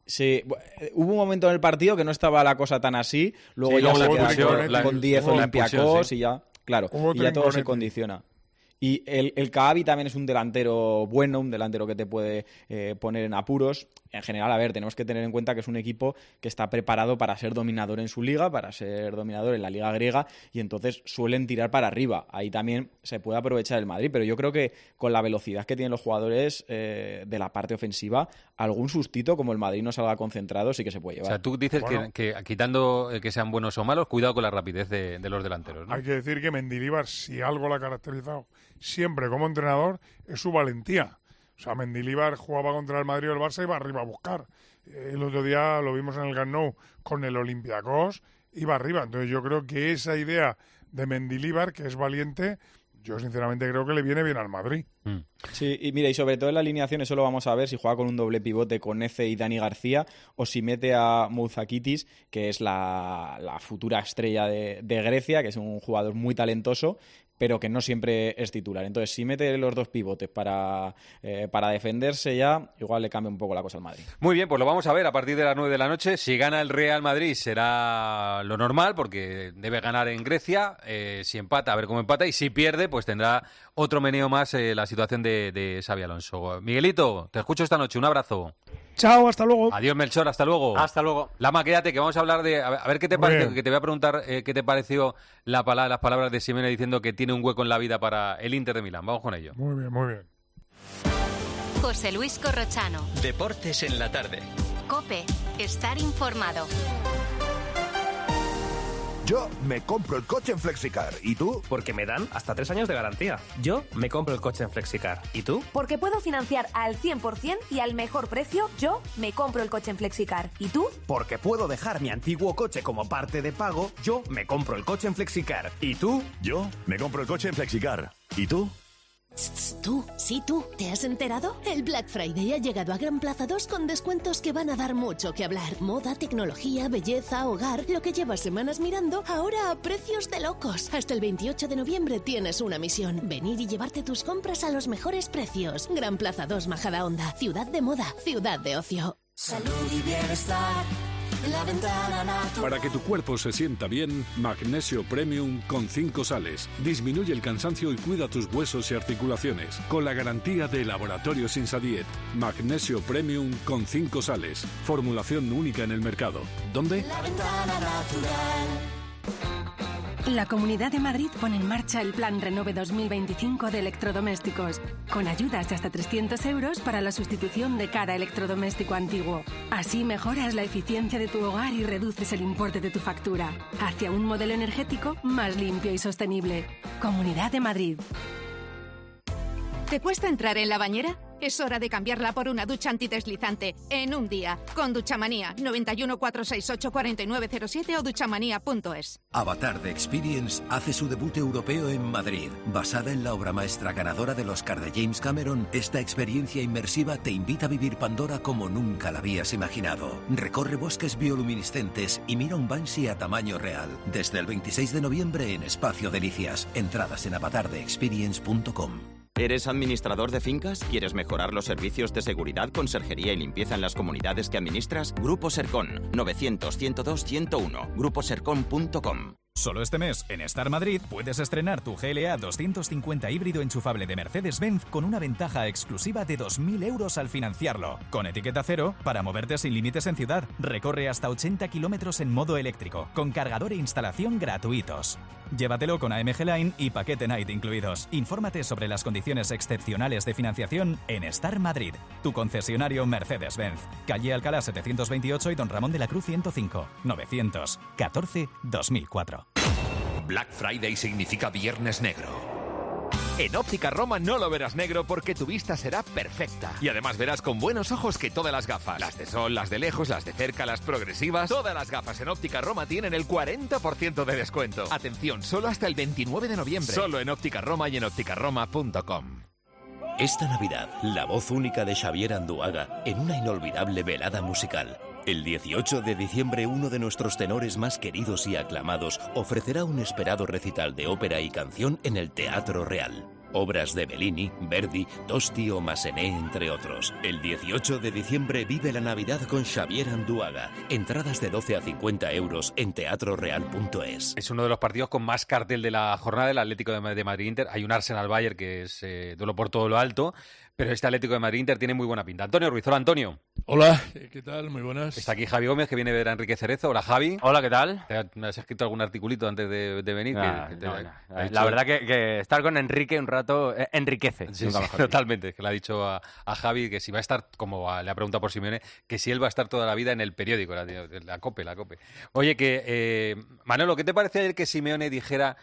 Sí, hubo un momento en el partido que no estaba la cosa tan así, luego sí, ya luego se la queda con, la, con diez Olympiacos sí. y ya, claro, Hubo y ya todo se trinconete. condiciona. Y el, el Kaabi también es un delantero bueno, un delantero que te puede eh, poner en apuros. En general, a ver, tenemos que tener en cuenta que es un equipo que está preparado para ser dominador en su liga, para ser dominador en la liga griega, y entonces suelen tirar para arriba. Ahí también se puede aprovechar el Madrid, pero yo creo que con la velocidad que tienen los jugadores eh, de la parte ofensiva, algún sustito, como el Madrid no salga concentrado, sí que se puede llevar. O sea, tú dices bueno, que, que quitando que sean buenos o malos, cuidado con la rapidez de, de los delanteros, ¿no? Hay que decir que Mendilibar, si algo la ha caracterizado siempre como entrenador, es su valentía. O sea, Mendilibar jugaba contra el Madrid o el Barça y iba arriba a buscar. El otro día lo vimos en el Camp Nou con el Olympiacos, iba arriba. Entonces yo creo que esa idea de Mendilibar, que es valiente, yo sinceramente creo que le viene bien al Madrid. Mm. Sí, y mira, y sobre todo en la alineación, eso lo vamos a ver si juega con un doble pivote con Eze y Dani García, o si mete a Moutzakitis, que es la, la futura estrella de, de Grecia, que es un jugador muy talentoso, pero que no siempre es titular. Entonces, si mete los dos pivotes para, eh, para defenderse ya, igual le cambia un poco la cosa al Madrid. Muy bien, pues lo vamos a ver a partir de las nueve de la noche. Si gana el Real Madrid será lo normal, porque debe ganar en Grecia. Eh, si empata, a ver cómo empata. Y si pierde, pues tendrá otro meneo más eh, la situación de, de Xabi Alonso. Miguelito, te escucho esta noche. Un abrazo. Chao, hasta luego. Adiós, Melchor, hasta luego. Hasta luego. Lama, quédate, que vamos a hablar de... A ver, a ver qué te parece, que te voy a preguntar eh, qué te pareció la pala, las palabras de Simeone diciendo que tiene un hueco en la vida para el Inter de Milán. Vamos con ello. Muy bien, muy bien. José Luis Corrochano. Deportes en la tarde. COPE. Estar informado. Yo me compro el coche en Flexicar. ¿Y tú? Porque me dan hasta tres años de garantía. Yo me compro el coche en Flexicar. ¿Y tú? Porque puedo financiar al cien por ciento y al mejor precio. Yo me compro el coche en Flexicar. ¿Y tú? Porque puedo dejar mi antiguo coche como parte de pago. Yo me compro el coche en Flexicar. ¿Y tú? Yo me compro el coche en Flexicar. ¿Y tú? Tú, sí tú, ¿te has enterado? El Black Friday ha llegado a Gran Plaza dos con descuentos que van a dar mucho que hablar. Moda, tecnología, belleza, hogar, lo que llevas semanas mirando, ahora a precios de locos. Hasta el veintiocho de noviembre tienes una misión: venir y llevarte tus compras a los mejores precios. Gran Plaza dos, Majadahonda, ciudad de moda, ciudad de ocio. Salud y bienestar. La ventana natural. Para que tu cuerpo se sienta bien, Magnesio Premium con cinco sales. Disminuye el cansancio y cuida tus huesos y articulaciones. Con la garantía de Laboratorios Insadiet. Magnesio Premium con cinco sales. Formulación única en el mercado. ¿Dónde? La ventana natural. La Comunidad de Madrid pone en marcha el Plan Renove dos mil veinticinco de electrodomésticos, con ayudas de hasta trescientos euros para la sustitución de cada electrodoméstico antiguo. Así mejoras la eficiencia de tu hogar y reduces el importe de tu factura, hacia un modelo energético más limpio y sostenible. Comunidad de Madrid. ¿Te cuesta entrar en la bañera? Es hora de cambiarla por una ducha antideslizante en un día. Con Duchamanía, noventa y uno, cuatrocientos sesenta y ocho, cuarenta y nueve cero siete o duchamanía punto es. Avatar de Experience hace su debut europeo en Madrid. Basada en la obra maestra ganadora del Oscar de James Cameron, esta experiencia inmersiva te invita a vivir Pandora como nunca la habías imaginado. Recorre bosques bioluminiscentes y mira un Banshee a tamaño real. Desde el veintiséis de noviembre en Espacio Delicias. Entradas en avatar de experience punto com. ¿Eres administrador de fincas? ¿Quieres mejorar los servicios de seguridad, conserjería y limpieza en las comunidades que administras? Grupo Sercon, novecientos, ciento dos, ciento uno, grupo sercon punto com. Solo este mes, en Star Madrid, puedes estrenar tu G L A doscientos cincuenta híbrido enchufable de Mercedes-Benz con una ventaja exclusiva de dos mil euros al financiarlo. Con etiqueta cero, para moverte sin límites en ciudad. Recorre hasta ochenta kilómetros en modo eléctrico, con cargador e instalación gratuitos. Llévatelo con A M G Line y paquete Night incluidos. Infórmate sobre las condiciones excepcionales de financiación en Star Madrid, tu concesionario Mercedes-Benz. Calle Alcalá setecientos veintiocho y Don Ramón de la Cruz ciento cinco, novecientos catorce dos mil cuatro. Black Friday significa Viernes Negro. En Óptica Roma no lo verás negro porque tu vista será perfecta. Y además verás con buenos ojos que todas las gafas, las de sol, las de lejos, las de cerca, las progresivas, todas las gafas en Óptica Roma tienen el cuarenta por ciento de descuento. Atención, solo hasta el veintinueve de noviembre. Solo en Óptica Roma y en óptica roma punto com. Esta Navidad, la voz única de Xavier Anduaga en una inolvidable velada musical. El dieciocho de diciembre, uno de nuestros tenores más queridos y aclamados ofrecerá un esperado recital de ópera y canción en el Teatro Real. Obras de Bellini, Verdi, Tosti o Massenet, entre otros. El dieciocho de diciembre vive la Navidad con Xavier Anduaga. Entradas de doce a cincuenta euros en teatro real punto es. Es uno de los partidos con más cartel de la jornada, el Atlético de Madrid-Inter. Hay un Arsenal-Bayern que es eh, duelo por todo lo alto, pero este Atlético de Madrid-Inter tiene muy buena pinta. Antonio Ruiz, hola Antonio. Hola, ¿qué tal? Muy buenas. Está aquí Javi Gómez, que viene de ver a Enrique Cerezo. Hola Javi. Hola, ¿qué tal? ¿Me has escrito algún articulito antes de, de venir? Ah, que, que te, no, no. ha dicho... La verdad que, que estar con Enrique un rato eh, enriquece. Sí, sí, totalmente, que le ha dicho a, a Javi que si va a estar, como a, le ha preguntado por Simeone, que si él va a estar toda la vida en el periódico, la, la COPE, la COPE. Oye, que eh, Manolo, ¿qué te parece ayer que Simeone dijera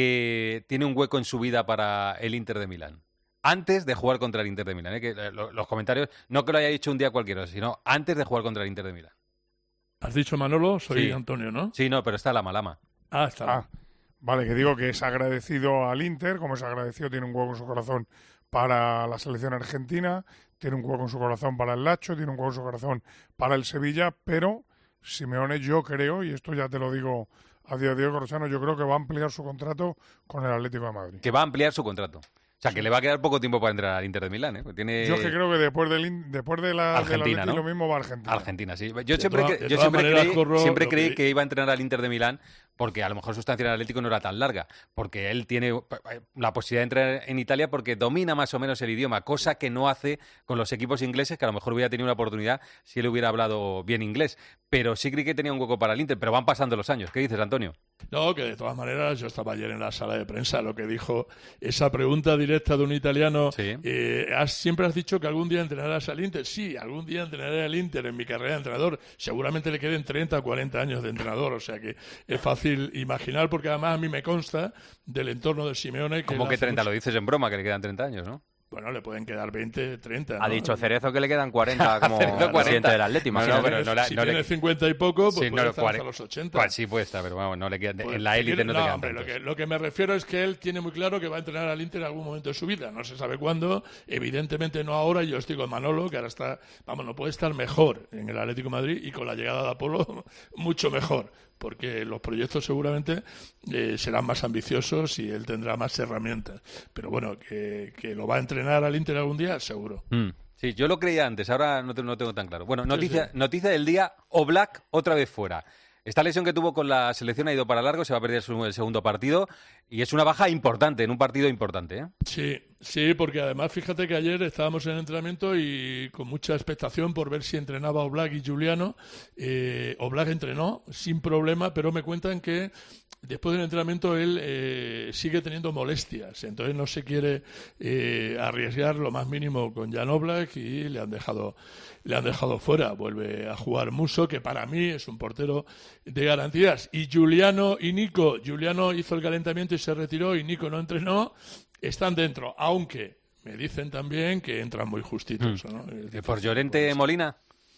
que tiene un hueco en su vida para el Inter de Milán? Antes de jugar contra el Inter de Milán, ¿eh? que eh, los comentarios, no que lo haya dicho un día cualquiera, sino antes de jugar contra el Inter de Milán. ¿Has dicho Manolo? Soy sí. Antonio, ¿no? Sí, no, pero está Lama Lama. Ah, está. Ah, vale, que digo que es agradecido al Inter, como es agradecido, tiene un hueco en su corazón para la selección argentina, tiene un hueco en su corazón para el Lazio, tiene un hueco en su corazón para el Sevilla, pero Simeone, yo creo, y esto ya te lo digo a día de hoy, Corrochano, yo creo que va a ampliar su contrato con el Atlético de Madrid. Que va a ampliar su contrato. O sea, que le va a quedar poco tiempo para entrar al Inter de Milán, ¿eh? Tiene... Yo es que creo que después del después de la Argentina, del ¿no? Lo mismo va a Argentina. Argentina, sí. Yo de siempre, toda, que, yo siempre maneras, creí, corro, siempre creí que... que iba a entrenar al Inter de Milán porque a lo mejor su estancia en el Atlético no era tan larga, porque él tiene la posibilidad de entrar en Italia porque domina más o menos el idioma, cosa que no hace con los equipos ingleses, que a lo mejor hubiera tenido una oportunidad si él hubiera hablado bien inglés. Pero sí creí que tenía un hueco para el Inter, pero van pasando los años. ¿Qué dices, Antonio? No, que de todas maneras yo estaba ayer en la sala de prensa, lo que dijo esa pregunta directa de un italiano, sí. eh, has, siempre has dicho que algún día entrenarás al Inter. Sí, algún día entrenaré al Inter en mi carrera de entrenador. Seguramente le queden treinta o cuarenta años de entrenador, o sea que es fácil imaginar, porque además a mí me consta del entorno de Simeone que... ¿Cómo que treinta? Mucho... Lo dices en broma, que le quedan treinta años, ¿no? Bueno, le pueden quedar veinte, treinta. Ha ¿no? dicho Cerezo que le quedan cuarenta como presidente del Atlético. No, no, pero no la, si no tiene le... cincuenta y poco, pues sí, puede no, estar hasta los ochenta. Cual, sí puede estar, pero vamos, no le queda, pues, en la élite no, no te quedan hombre, lo tantos. que, lo que me refiero es que él tiene muy claro que va a entrenar al Inter en algún momento de su vida. No se sabe cuándo, evidentemente no ahora. Yo estoy con Manolo, que ahora está, vamos, no puede estar mejor en el Atlético de Madrid, y con la llegada de Apolo, mucho mejor. Porque los proyectos seguramente eh, serán más ambiciosos y él tendrá más herramientas. Pero bueno, que, que lo va a entrenar al Inter algún día, seguro. Mm. Sí, yo lo creía antes, ahora no, te, no tengo tan claro. Bueno, noticia, sí, sí. noticia del día, Oblak otra vez fuera. Esta lesión que tuvo con la selección ha ido para largo, se va a perder su, el segundo partido y es una baja importante, en un partido importante, ¿eh? Sí, sí, porque además fíjate que ayer estábamos en el entrenamiento y con mucha expectación por ver si entrenaba Oblak y Giuliano. Eh, Oblak entrenó sin problema, pero me cuentan que después del entrenamiento él eh, sigue teniendo molestias, entonces no se quiere eh, arriesgar lo más mínimo con Jan Oblak y le han dejado le han dejado fuera. Vuelve a jugar Musso, que para mí es un portero de garantías, y Giuliano y Nico. Giuliano hizo el calentamiento y se retiró, y Nico no entrenó. Están dentro, aunque me dicen también que entran muy justitos, ¿no? ¿Por Llorente Molina?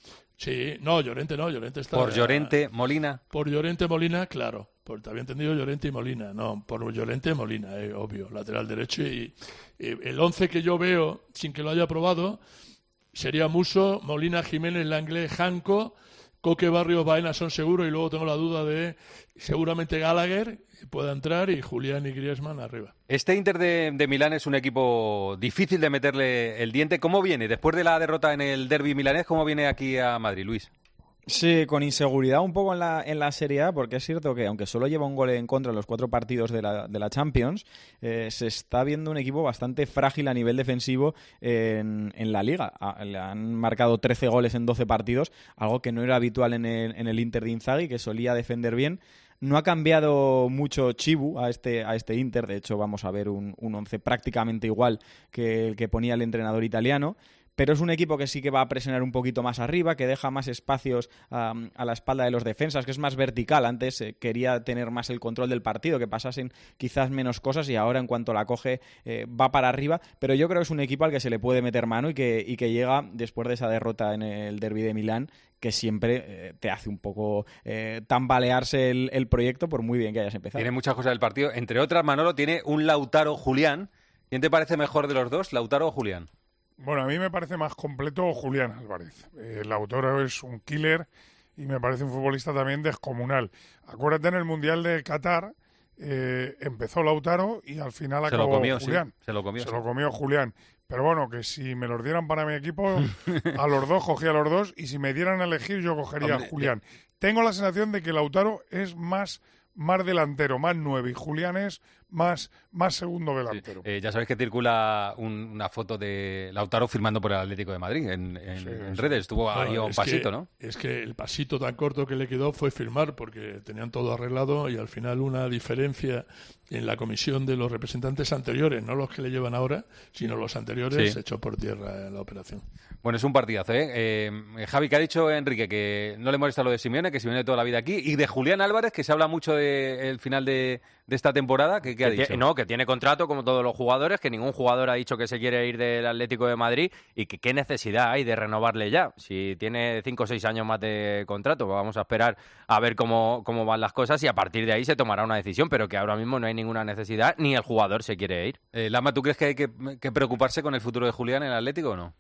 Sí, no, Llorente no, Llorente está... ¿Por Llorente Molina? Por Llorente Molina, claro. Por, te había entendido Llorente y Molina. No, por Llorente Molina, eh, obvio, lateral derecho. Y eh, el once que yo veo, sin que lo haya probado, sería Musso, Molina, Jiménez, Langley, Janco, Coque, Barrios, Baena son seguros, y luego tengo la duda de seguramente Gallagher pueda entrar y Julián y Griezmann arriba. Este Inter de, de Milán es un equipo difícil de meterle el diente. ¿Cómo viene? Después de la derrota en el derbi milanés, ¿cómo viene aquí a Madrid, Luis? Sí, con inseguridad un poco en la, en la Serie A, porque es cierto que aunque solo lleva un gol en contra en los cuatro partidos de la, de la Champions, eh, se está viendo un equipo bastante frágil a nivel defensivo en, en la Liga. A, le han marcado trece goles en doce partidos, algo que no era habitual en el, en el Inter de Inzaghi, que solía defender bien. No ha cambiado mucho Chibu a este, a este Inter, de hecho vamos a ver un, un once prácticamente igual que el que ponía el entrenador italiano. Pero es un equipo que sí que va a presionar un poquito más arriba, que deja más espacios um, a la espalda de los defensas, que es más vertical. Antes eh, quería tener más el control del partido, que pasasen quizás menos cosas, y ahora en cuanto la coge eh, va para arriba. Pero yo creo que es un equipo al que se le puede meter mano y que, y que llega después de esa derrota en el derbi de Milán, que siempre eh, te hace un poco eh, tambalearse el, el proyecto por muy bien que hayas empezado. Tiene muchas cosas del partido. Entre otras, Manolo, tiene un Lautaro Julián. ¿Quién te parece mejor de los dos, Lautaro o Julián? Bueno, a mí me parece más completo Julián Álvarez. El Lautaro es un killer y me parece un futbolista también descomunal. Acuérdate en el Mundial de Qatar, eh, empezó Lautaro y al final se acabó lo comió, Julián. Sí, se lo comió. Se sí. lo comió Julián. Pero bueno, que si me los dieran para mi equipo, a los dos cogía a los dos, y si me dieran a elegir yo cogería Hombre, a Julián. Tengo la sensación de que Lautaro es más, más delantero, más nueve, y Julián es más, más segundo delantero. Sí. Eh, ya sabéis que circula un, una foto de Lautaro firmando por el Atlético de Madrid en, en, Sí, en sí. redes. Estuvo ahí Bueno, un es pasito, que, ¿no? Es que el pasito tan corto que le quedó fue firmar, porque tenían todo arreglado y al final una diferencia en la comisión de los representantes anteriores, no los que le llevan ahora, sino los anteriores, Sí. se echó por tierra la operación. Bueno, es un partidazo, ¿eh? eh Javi, que ha dicho Enrique que no le molesta lo de Simeone, que Simeone toda la vida aquí, y de Julián Álvarez, que se habla mucho del final de, de esta temporada, que, ¿qué ha Que dicho? tie- No, que tiene contrato como todos los jugadores, que ningún jugador ha dicho que se quiere ir del Atlético de Madrid y que qué necesidad hay de renovarle ya. Si tiene cinco o seis años más de contrato, pues vamos a esperar a ver cómo, cómo van las cosas y a partir de ahí se tomará una decisión, pero que ahora mismo no hay ninguna necesidad ni el jugador se quiere ir. Eh, Lama, ¿tú crees que hay que, que preocuparse con el futuro de Julián en el Atlético o no?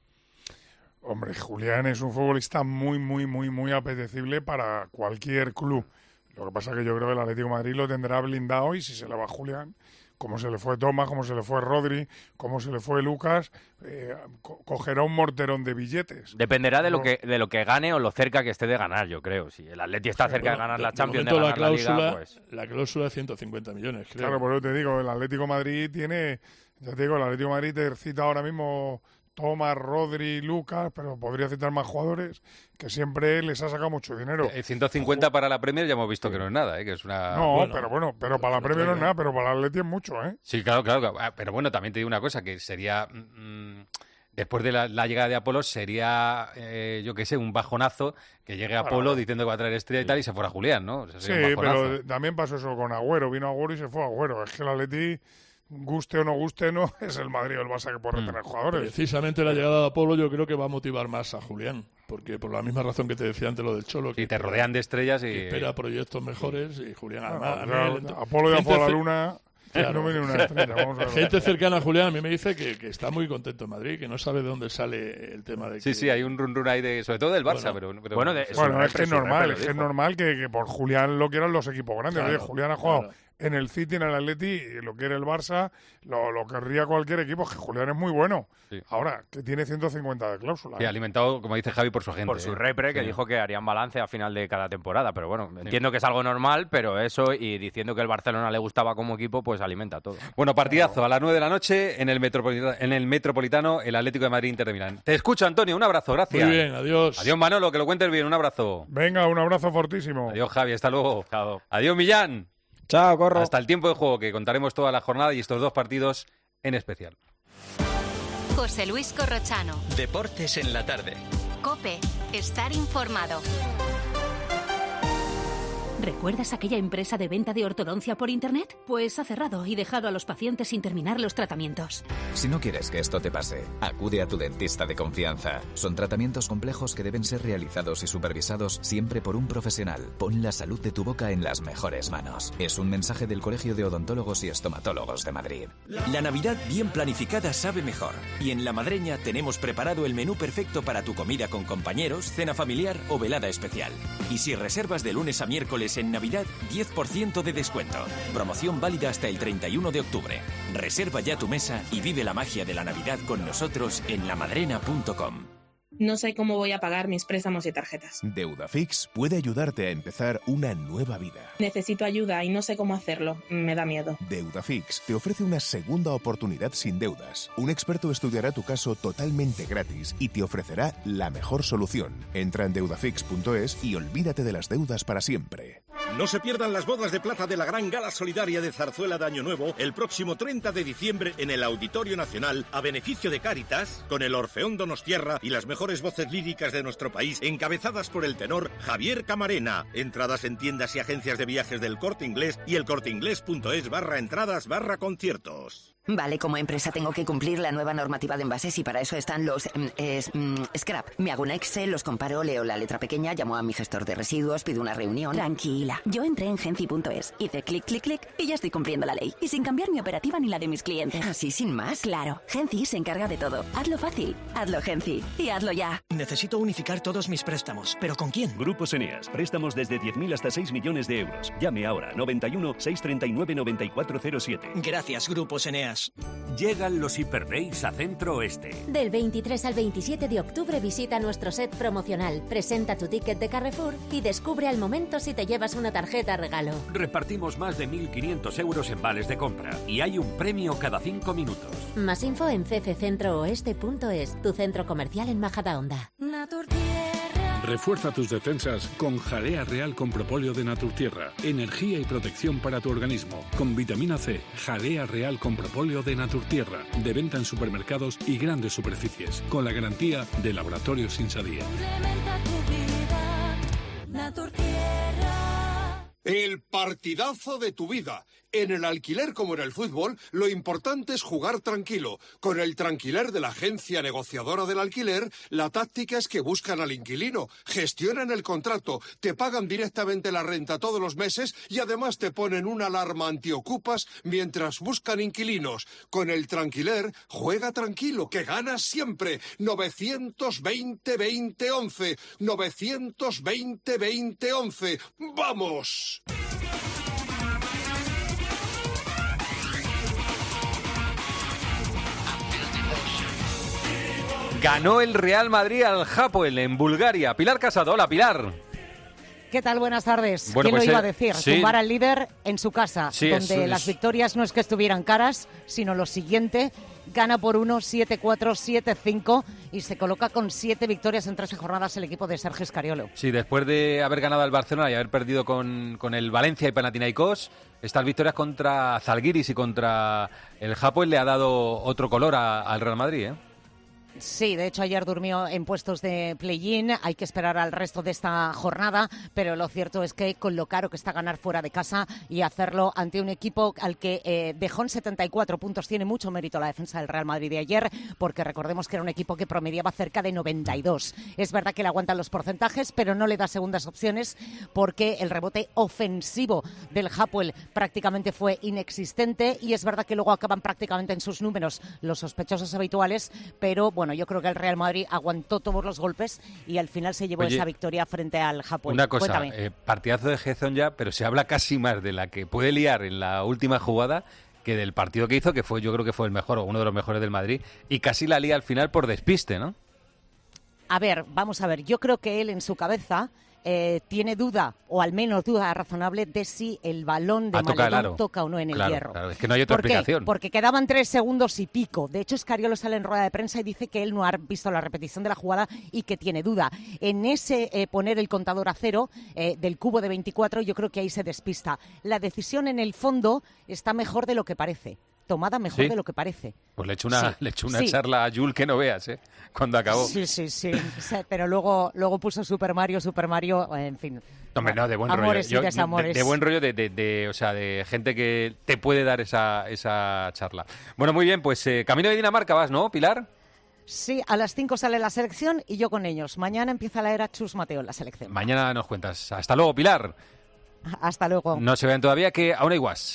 Hombre, Julián es un futbolista muy, muy, muy, muy apetecible para cualquier club. Lo que pasa es que yo creo que el Atlético de Madrid lo tendrá blindado, y si se le va Julián, como se le fue Tomás, como se le fue Rodri, como se le fue Lucas, eh, co- cogerá un morterón de billetes. Dependerá de lo No. que de lo que gane o lo cerca que esté de ganar, yo creo. Si el Atleti está cerca de Bueno, ganar la de Champions, de momento ganar la la cláusula, Liga, pues... la cláusula de ciento cincuenta millones, creo. Claro, por eso te digo, el Atlético de Madrid tiene, ya te digo, el Atlético de Madrid te cita ahora mismo Tomás, Rodri, Lucas, pero podría citar más jugadores que siempre les ha sacado mucho dinero. Eh, ciento cincuenta para la Premier ya hemos visto que no es nada, ¿eh? Que es una... No, bueno, pero bueno, pero para la pero Premier no es traiga. nada, pero para el Atleti es mucho, ¿eh? Sí, claro, claro. claro. Ah, pero bueno, también te digo una cosa, que sería... mm, después de la, la llegada de Apolo, sería, eh, yo qué sé, un bajonazo que llegue Bueno, Apolo bueno. diciendo que va a traer estrella y tal, y se fuera Julián, ¿no? O sea, Sí, sería un bajonazo. pero también pasó eso con Agüero. Vino Agüero y se fue Agüero. Es que el Atleti, guste o no guste, no es el Madrid o el Barça que puede retener jugadores. Precisamente la llegada de Apolo yo creo que va a motivar más a Julián, porque por la misma razón que te decía antes lo del Cholo, que Y te rodean de estrellas y... que espera proyectos mejores, y Julián Bueno, además... a mí o sea, el ent- Apolo ya gente fue a la ce- luna y Claro. no viene una estrella. Vamos a ver. Gente cercana a Julián a mí me dice que, que está muy contento en Madrid, que no sabe de dónde sale el tema de que... Sí, sí, hay un run run ahí, de, sobre todo del Barça, Bueno, pero... pero bueno, de- sí, Bueno, Siempre es que es siempre normal, lo es que es dijo. normal que, que por Julián lo quieran los equipos grandes. Claro, Oye, Julián ha jugado claro. en el City, en el Atleti, y lo quiere el Barça, lo, lo querría cualquier equipo, que Julián es muy bueno. Sí. Ahora, que tiene ciento cincuenta de cláusula. Sí, alimentado, como dice Javi, por su agente. Por su ¿eh? repre, que Sí. dijo que harían balance a final de cada temporada. Pero bueno, entiendo que es algo normal, pero eso, y diciendo que el Barcelona le gustaba como equipo, pues alimenta todo. Bueno, partidazo a las nueve de la noche en el, Metropolitano, en el Metropolitano, el Atlético de Madrid Inter de Milán. Te escucho, Antonio, un abrazo, gracias. Muy bien, adiós. Adiós, Manolo, que lo cuentes bien, un abrazo. Venga, un abrazo fortísimo. Adiós, Javi, hasta luego. Chao. Adiós, Millán. Chao, corro. Hasta el tiempo de juego, que contaremos toda la jornada y estos dos partidos en especial. José Luis Corrochano. Deportes en la tarde. Cope, estar informado. ¿Recuerdas aquella empresa de venta de ortodoncia por Internet? Pues ha cerrado y dejado a los pacientes sin terminar los tratamientos. Si no quieres que esto te pase, acude a tu dentista de confianza. Son tratamientos complejos que deben ser realizados y supervisados siempre por un profesional. Pon la salud de tu boca en las mejores manos. Es un mensaje del Colegio de Odontólogos y Estomatólogos de Madrid. La Navidad bien planificada sabe mejor. Y en La Madreña tenemos preparado el menú perfecto para tu comida con compañeros, cena familiar o velada especial. Y si reservas de lunes a miércoles en Navidad, diez por ciento de descuento. Promoción válida hasta el treinta y uno de octubre. Reserva ya tu mesa y vive la magia de la Navidad con nosotros en lamadrena punto com. No sé cómo voy a pagar mis préstamos y tarjetas. Deudafix puede ayudarte a empezar una nueva vida. Necesito ayuda y no sé cómo hacerlo. Me da miedo. Deudafix te ofrece una segunda oportunidad sin deudas. Un experto estudiará tu caso totalmente gratis y te ofrecerá la mejor solución. Entra en deudafix punto es y olvídate de las deudas para siempre. No se pierdan las bodas de plata de la gran gala solidaria de Zarzuela de Año Nuevo el próximo treinta de diciembre en el Auditorio Nacional a beneficio de Cáritas, con el Orfeón Donostierra y las mejores voces líricas de nuestro país, encabezadas por el tenor Javier Camarena. Entradas en tiendas y agencias de viajes del Corte Inglés y el corteinglés punto es barra entradas barra conciertos. Vale, como empresa tengo que cumplir la nueva normativa de envases y para eso están los mm, es, mm, scrap. Me hago un Excel, los comparo, leo la letra pequeña, llamo a mi gestor de residuos, pido una reunión. Tranquila, yo entré en Genci punto es, hice clic, clic, clic y ya estoy cumpliendo la ley. Y sin cambiar mi operativa ni la de mis clientes. ¿Así sin más? Claro, Genci se encarga de todo. Hazlo fácil, hazlo Genci y hazlo ya. Necesito unificar todos mis préstamos, ¿pero con quién? Grupos Eneas, préstamos desde diez mil hasta seis millones de euros. Llame ahora, noventa y uno, seiscientos treinta y nueve, noventa y cuatro cero siete. Gracias, Grupos Eneas. Llegan los Hyper Days a Centro Oeste. Del veintitrés al veintisiete de octubre visita nuestro set promocional, presenta tu ticket de Carrefour y descubre al momento si te llevas una tarjeta regalo. Repartimos más de mil quinientos euros en vales de compra y hay un premio cada cinco minutos. Más info en c c centro oeste punto es, tu centro comercial en Majadahonda. Refuerza tus defensas con Jalea Real con propóleo de Naturtierra. Energía y protección para tu organismo. Con vitamina C, Jalea Real con propóleo de Naturtierra. De venta en supermercados y grandes superficies. Con la garantía de Laboratorios Insadía. El partidazo de tu vida. En el alquiler como en el fútbol, lo importante es jugar tranquilo. Con el Tranquiler de la agencia negociadora del alquiler, la táctica es que buscan al inquilino, gestionan el contrato, te pagan directamente la renta todos los meses y además te ponen una alarma antiocupas mientras buscan inquilinos. Con el Tranquiler, juega tranquilo, que ganas siempre. novecientos veinte, veinte, once. novecientos veinte, veinte, once. ¡Vamos! Ganó el Real Madrid al Hapoel en Bulgaria. Pilar Casado, hola Pilar. ¿Qué tal? Buenas tardes. Bueno, ¿Quién pues, lo iba eh, a decir? sí. Tumbar al líder en su casa, Sí, donde es- las es- victorias no es que estuvieran caras, sino lo siguiente. Gana por uno, siete cuatro, siete cinco y se coloca con siete victorias en trece jornadas el equipo de Sergio Scariolo. Sí, después de haber ganado al Barcelona y haber perdido con, con el Valencia y Panathinaikos, estas victorias contra Zalgiris y contra el Hapoel le ha dado otro color a- al Real Madrid, ¿eh? Sí, de hecho ayer durmió en puestos de play-in, hay que esperar al resto de esta jornada, pero lo cierto es que con lo caro que está ganar fuera de casa y hacerlo ante un equipo al que eh, dejó en setenta y cuatro puntos, tiene mucho mérito la defensa del Real Madrid de ayer, porque recordemos que era un equipo que promediaba cerca de noventa y dos. Es verdad que le aguantan los porcentajes, pero no le da segundas opciones porque el rebote ofensivo del Hapoel prácticamente fue inexistente y es verdad que luego acaban prácticamente en sus números los sospechosos habituales, pero bueno, yo creo que el Real Madrid aguantó todos los golpes y al final se llevó Oye, esa victoria frente al Hapoel. Una cosa, Cuéntame. eh, partidazo de Gezón ya, pero se habla casi más de la que puede liar en la última jugada que del partido que hizo, que fue, yo creo que fue el mejor o uno de los mejores del Madrid, y casi la lía al final por despiste, ¿no? A ver, vamos a ver, yo creo que él en su cabeza eh, tiene duda, o al menos duda razonable, de si el balón de Ah, toca el Maledón aro. toca o no en el Claro, hierro. claro, es que no hay otra ¿Por qué? explicación. Porque quedaban tres segundos y pico. De hecho, Scariolo sale en rueda de prensa y dice que él no ha visto la repetición de la jugada y que tiene duda. En ese eh, poner el contador a cero eh, del cubo de veinticuatro, yo creo que ahí se despista. La decisión en el fondo está mejor de lo que parece. Tomada mejor ¿Sí? de lo que parece. Pues le he hecho una, Sí, le he hecho una sí. charla a Jules que no veas, ¿eh? Cuando acabó. Sí, sí, sí. O sea, pero luego, luego puso Super Mario, Super Mario, en fin. Hombre, no, de buen Amores rollo. y desamores. de, de buen rollo, de, de- de- o sea, de gente que te puede dar esa, esa charla. Bueno, muy bien, pues eh, camino de Dinamarca vas, ¿no, Pilar? Sí, a las cinco sale la selección y yo con ellos. Mañana empieza la era Chus Mateo en la selección. Mañana nos cuentas. Hasta luego, Pilar. Hasta luego. No se vean todavía que aún hay guas.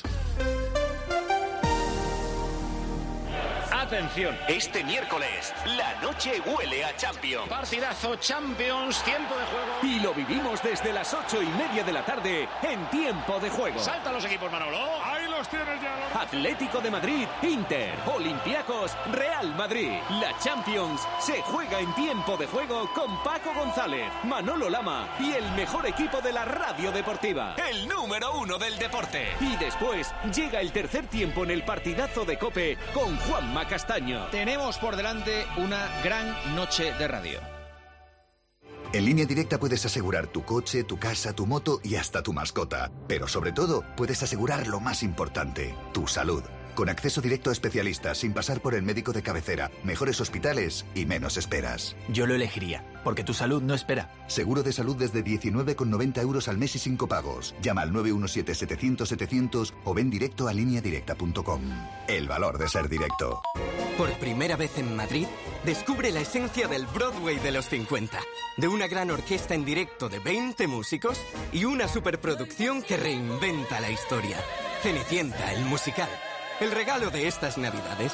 Atención, este miércoles la noche huele a Champions. Partidazo Champions, tiempo de juego. Y lo vivimos desde las ocho y media de la tarde en Tiempo de Juego. Saltan los equipos, Manolo. Ahí los tienes ya. Lorenzo. Atlético de Madrid, Inter, Olympiacos, Real Madrid. La Champions se juega en Tiempo de Juego con Paco González, Manolo Lama y el mejor equipo de la radio deportiva. El número uno del deporte. Y después llega el tercer tiempo en el partidazo de COPE con Juanma Castaño. Tenemos por delante una gran noche de radio. En Línea Directa puedes asegurar tu coche, tu casa, tu moto y hasta tu mascota. Pero sobre todo, puedes asegurar lo más importante, tu salud. Con acceso directo a especialistas, sin pasar por el médico de cabecera, mejores hospitales y menos esperas. Yo lo elegiría, porque tu salud no espera. Seguro de salud desde diecinueve con noventa euros al mes y sin copagos. Llama al nueve uno siete, setecientos, setecientos o ven directo a línea directa punto com. El valor de ser directo. Por primera vez en Madrid, descubre la esencia del Broadway de los cincuenta. De una gran orquesta en directo de veinte músicos y una superproducción que reinventa la historia. Cenicienta, el musical. El regalo de estas Navidades.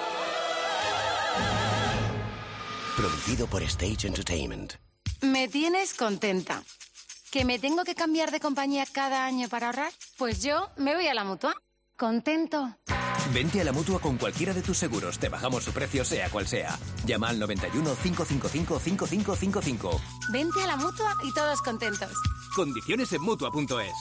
Producido por Stage Entertainment. Me tienes contenta. ¿Que me tengo que cambiar de compañía cada año para ahorrar? Pues yo me voy a la Mutua. Contento. Vente a la Mutua con cualquiera de tus seguros. Te bajamos su precio sea cual sea. Llama al noventa y uno, cinco cinco cinco, cinco cinco cinco cinco. Vente a la Mutua y todos contentos. Condiciones en Mutua punto es.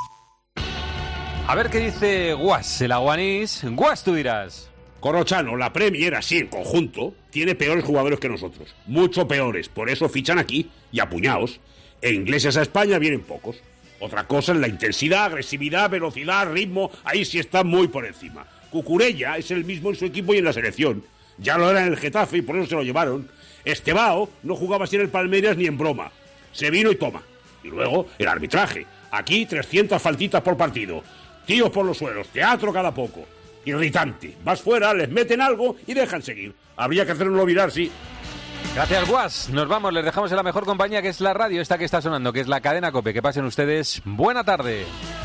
A ver qué dice Guas, el aguanís. Guas, tú dirás. Corrochano, la Premier así en conjunto tiene peores jugadores que nosotros. Mucho peores. Por eso fichan aquí y a puñados. E ingleses a España vienen pocos. Otra cosa es la intensidad, agresividad, velocidad, ritmo. Ahí sí está muy por encima. Cucurella es el mismo en su equipo y en la selección. Ya lo era en el Getafe y por eso se lo llevaron. Estebao no jugaba así en el Palmeiras ni en broma. Se vino y toma. Y luego el arbitraje. Aquí trescientas faltitas por partido. Tíos por los suelos, teatro cada poco. Irritante. Vas fuera, les meten algo y dejan seguir. Habría que hacerlo virar, sí. Gracias, Guas. Nos vamos, les dejamos en la mejor compañía, que es la radio esta que está sonando, que es la cadena COPE. Que pasen ustedes buena tarde.